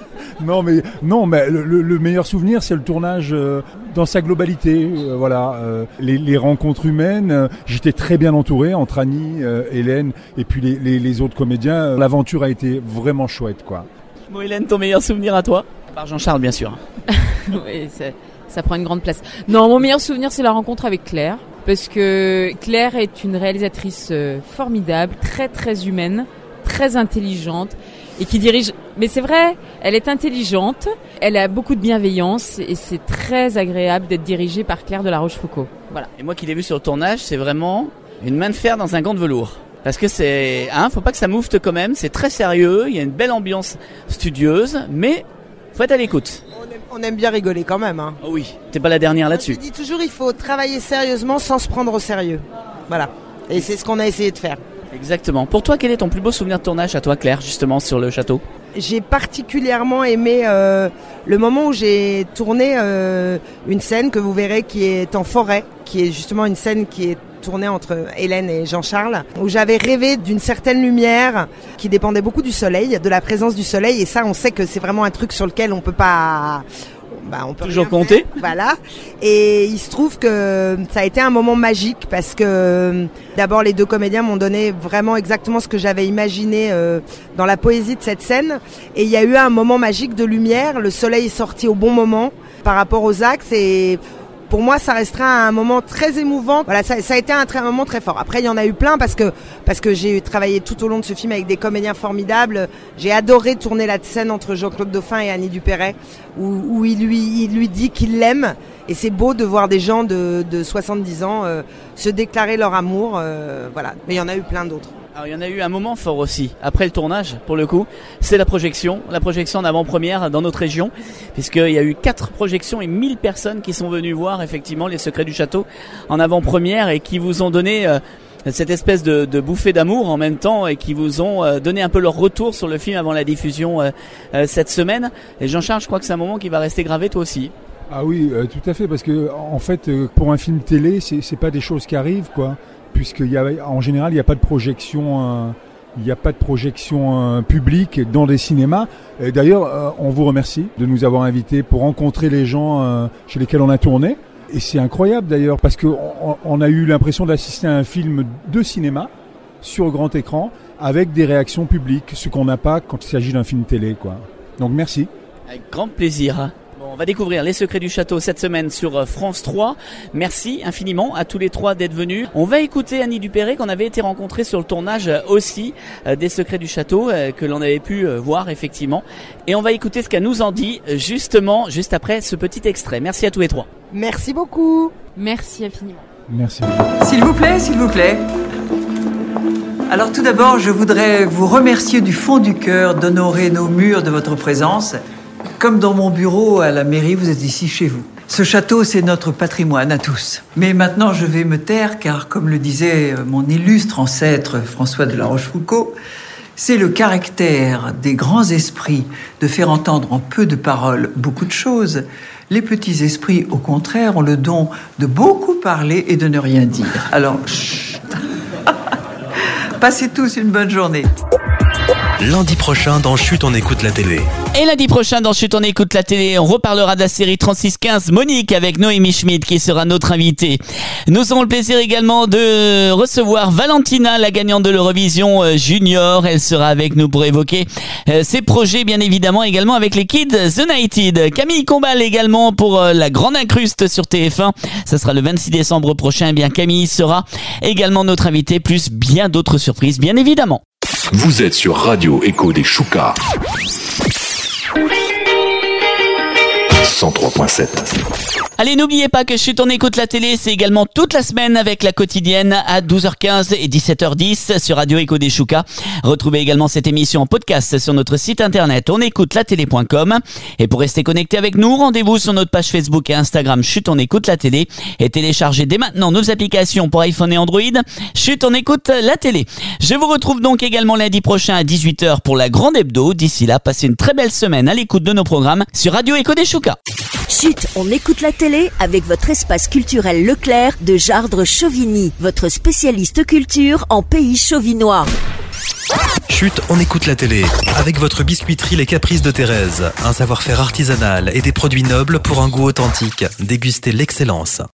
[SPEAKER 4] Non mais non mais le, le meilleur souvenir c'est le tournage euh, dans sa globalité, euh, voilà, euh, les, les rencontres humaines. Euh, j'étais très bien entouré entre Annie, euh, Hélène et puis les, les, les autres comédiens. L'aventure a été vraiment chouette quoi.
[SPEAKER 5] Bon Hélène, ton meilleur souvenir à toi ? À part Jean-Charles bien sûr.
[SPEAKER 22] Oui, ça, ça prend une grande place. Non, mon meilleur souvenir c'est la rencontre avec Claire, parce que Claire est une réalisatrice euh, formidable, très très humaine, très intelligente. Et qui dirige, mais c'est vrai, elle est intelligente, elle a beaucoup de bienveillance et c'est très agréable d'être dirigée par Claire de la Rochefoucauld. Voilà.
[SPEAKER 5] Et moi qui l'ai vu sur le tournage, c'est vraiment une main de fer dans un gant de velours. Parce que c'est, hein, faut pas que ça moufte quand même, c'est très sérieux, il y a une belle ambiance studieuse, mais faut être à l'écoute.
[SPEAKER 2] On aime, on aime bien rigoler quand même. Hein.
[SPEAKER 5] Oh oui, t'es pas la dernière là-dessus.
[SPEAKER 2] Je dis toujours, il faut travailler sérieusement sans se prendre au sérieux. Voilà. Et c'est ce qu'on a essayé de faire.
[SPEAKER 5] Exactement. Pour toi, quel est ton plus beau souvenir de tournage à toi, Claire, justement, sur le château ?
[SPEAKER 2] J'ai particulièrement aimé euh, le moment où j'ai tourné euh, une scène que vous verrez qui est en forêt, qui est justement une scène qui est tournée entre Hélène et Jean-Charles, où j'avais rêvé d'une certaine lumière qui dépendait beaucoup du soleil, de la présence du soleil, et ça, on sait que c'est vraiment un truc sur lequel on peut pas... Bah, on peut
[SPEAKER 5] toujours compter.
[SPEAKER 2] Voilà. Et il se trouve que ça a été un moment magique parce que d'abord les deux comédiens m'ont donné vraiment exactement ce que j'avais imaginé euh, dans la poésie de cette scène. Et il y a eu un moment magique de lumière. Le soleil est sorti au bon moment par rapport aux axes et pour moi, ça restera un moment très émouvant. Voilà, ça, ça a été un, très, un moment très fort. Après, il y en a eu plein parce que parce que j'ai travaillé tout au long de ce film avec des comédiens formidables. J'ai adoré tourner la scène entre Jean-Claude Dauphin et Annie Dupéré, où, où il lui il lui dit qu'il l'aime. Et c'est beau de voir des gens de, de soixante-dix ans euh, se déclarer leur amour. Euh, voilà, mais il y en a eu plein d'autres.
[SPEAKER 5] Alors il y en a eu un moment fort aussi, après le tournage pour le coup, c'est la projection, la projection en avant-première dans notre région, puisqu'il y a eu quatre projections et mille personnes qui sont venues voir effectivement Les Secrets du Château en avant-première et qui vous ont donné euh, cette espèce de, de bouffée d'amour en même temps et qui vous ont euh, donné un peu leur retour sur le film avant la diffusion euh, euh, cette semaine. Et Jean-Charles, je crois que c'est un moment qui va rester gravé toi aussi.
[SPEAKER 4] Ah oui, euh, tout à fait, parce que en fait, euh, pour un film télé, c'est, c'est pas des choses qui arrivent, quoi. Puisqu'il y a, en général, il n'y a pas de projection, euh, il n'y a pas de projection euh, publique dans des cinémas. Et d'ailleurs, euh, on vous remercie de nous avoir invités pour rencontrer les gens euh, chez lesquels on a tourné. Et c'est incroyable d'ailleurs, parce qu'on on a eu l'impression d'assister à un film de cinéma sur grand écran avec des réactions publiques, ce qu'on n'a pas quand il s'agit d'un film télé, quoi. Donc merci.
[SPEAKER 5] Avec grand plaisir. On va découvrir Les Secrets du Château cette semaine sur France trois. Merci infiniment à tous les trois d'être venus. On va écouter Annie Dupéré qu'on avait été rencontrée sur le tournage aussi euh, des Secrets du Château euh, que l'on avait pu euh, voir effectivement. Et on va écouter ce qu'elle nous en dit justement juste après ce petit extrait. Merci à tous les trois.
[SPEAKER 2] Merci beaucoup.
[SPEAKER 22] Merci infiniment.
[SPEAKER 4] Merci.
[SPEAKER 8] S'il vous plaît, s'il vous plaît. Alors tout d'abord, je voudrais vous remercier du fond du cœur d'honorer nos murs de votre présence. Comme dans mon bureau à la mairie, vous êtes ici chez vous. Ce château, c'est notre patrimoine à tous. Mais maintenant, je vais me taire, car comme le disait mon illustre ancêtre François de la Rochefoucauld, c'est le caractère des grands esprits de faire entendre en peu de paroles beaucoup de choses. Les petits esprits, au contraire, ont le don de beaucoup parler et de ne rien dire. Alors, chut. Passez tous une bonne journée.
[SPEAKER 3] Lundi prochain dans Chut, on écoute la télé.
[SPEAKER 5] Et lundi prochain dans Chut, on écoute la télé, on reparlera de la série trente-six quinze Monique avec Noémie Schmidt qui sera notre invitée. Nous aurons le plaisir également de recevoir Valentina, la gagnante de l'Eurovision Junior. Elle sera avec nous pour évoquer euh, ses projets, bien évidemment, également avec les Kids United. Camille Combal également pour euh, la grande incruste sur T F un. Ça sera le vingt-six décembre prochain. Eh bien, Camille sera également notre invitée, plus bien d'autres surprises, bien évidemment.
[SPEAKER 1] Vous êtes sur Radio Écho des Choucas. cent trois point sept.
[SPEAKER 5] Allez, n'oubliez pas que Chut, on écoute la télé, c'est également toute la semaine avec la quotidienne à douze heures quinze et dix-sept heures dix sur Radio Écho des Choucas. Retrouvez également cette émission en podcast sur notre site internet onécoutelatélé point com. Et pour rester connecté avec nous, rendez-vous sur notre page Facebook et Instagram Chut, on écoute la télé et téléchargez dès maintenant nos applications pour iPhone et Android. Chut, on écoute la télé. Je vous retrouve donc également lundi prochain à dix-huit heures pour la grande hebdo. D'ici là, passez une très belle semaine à l'écoute de nos programmes sur Radio Écho des Choucas.
[SPEAKER 9] Chut, on écoute la télé avec votre espace culturel Leclerc de Jardres-Chauvigny, votre spécialiste culture en pays chauvinois.
[SPEAKER 3] Chut, on écoute la télé avec votre biscuiterie Les Caprices de Thérèse, un savoir-faire artisanal et des produits nobles pour un goût authentique. Dégustez l'excellence.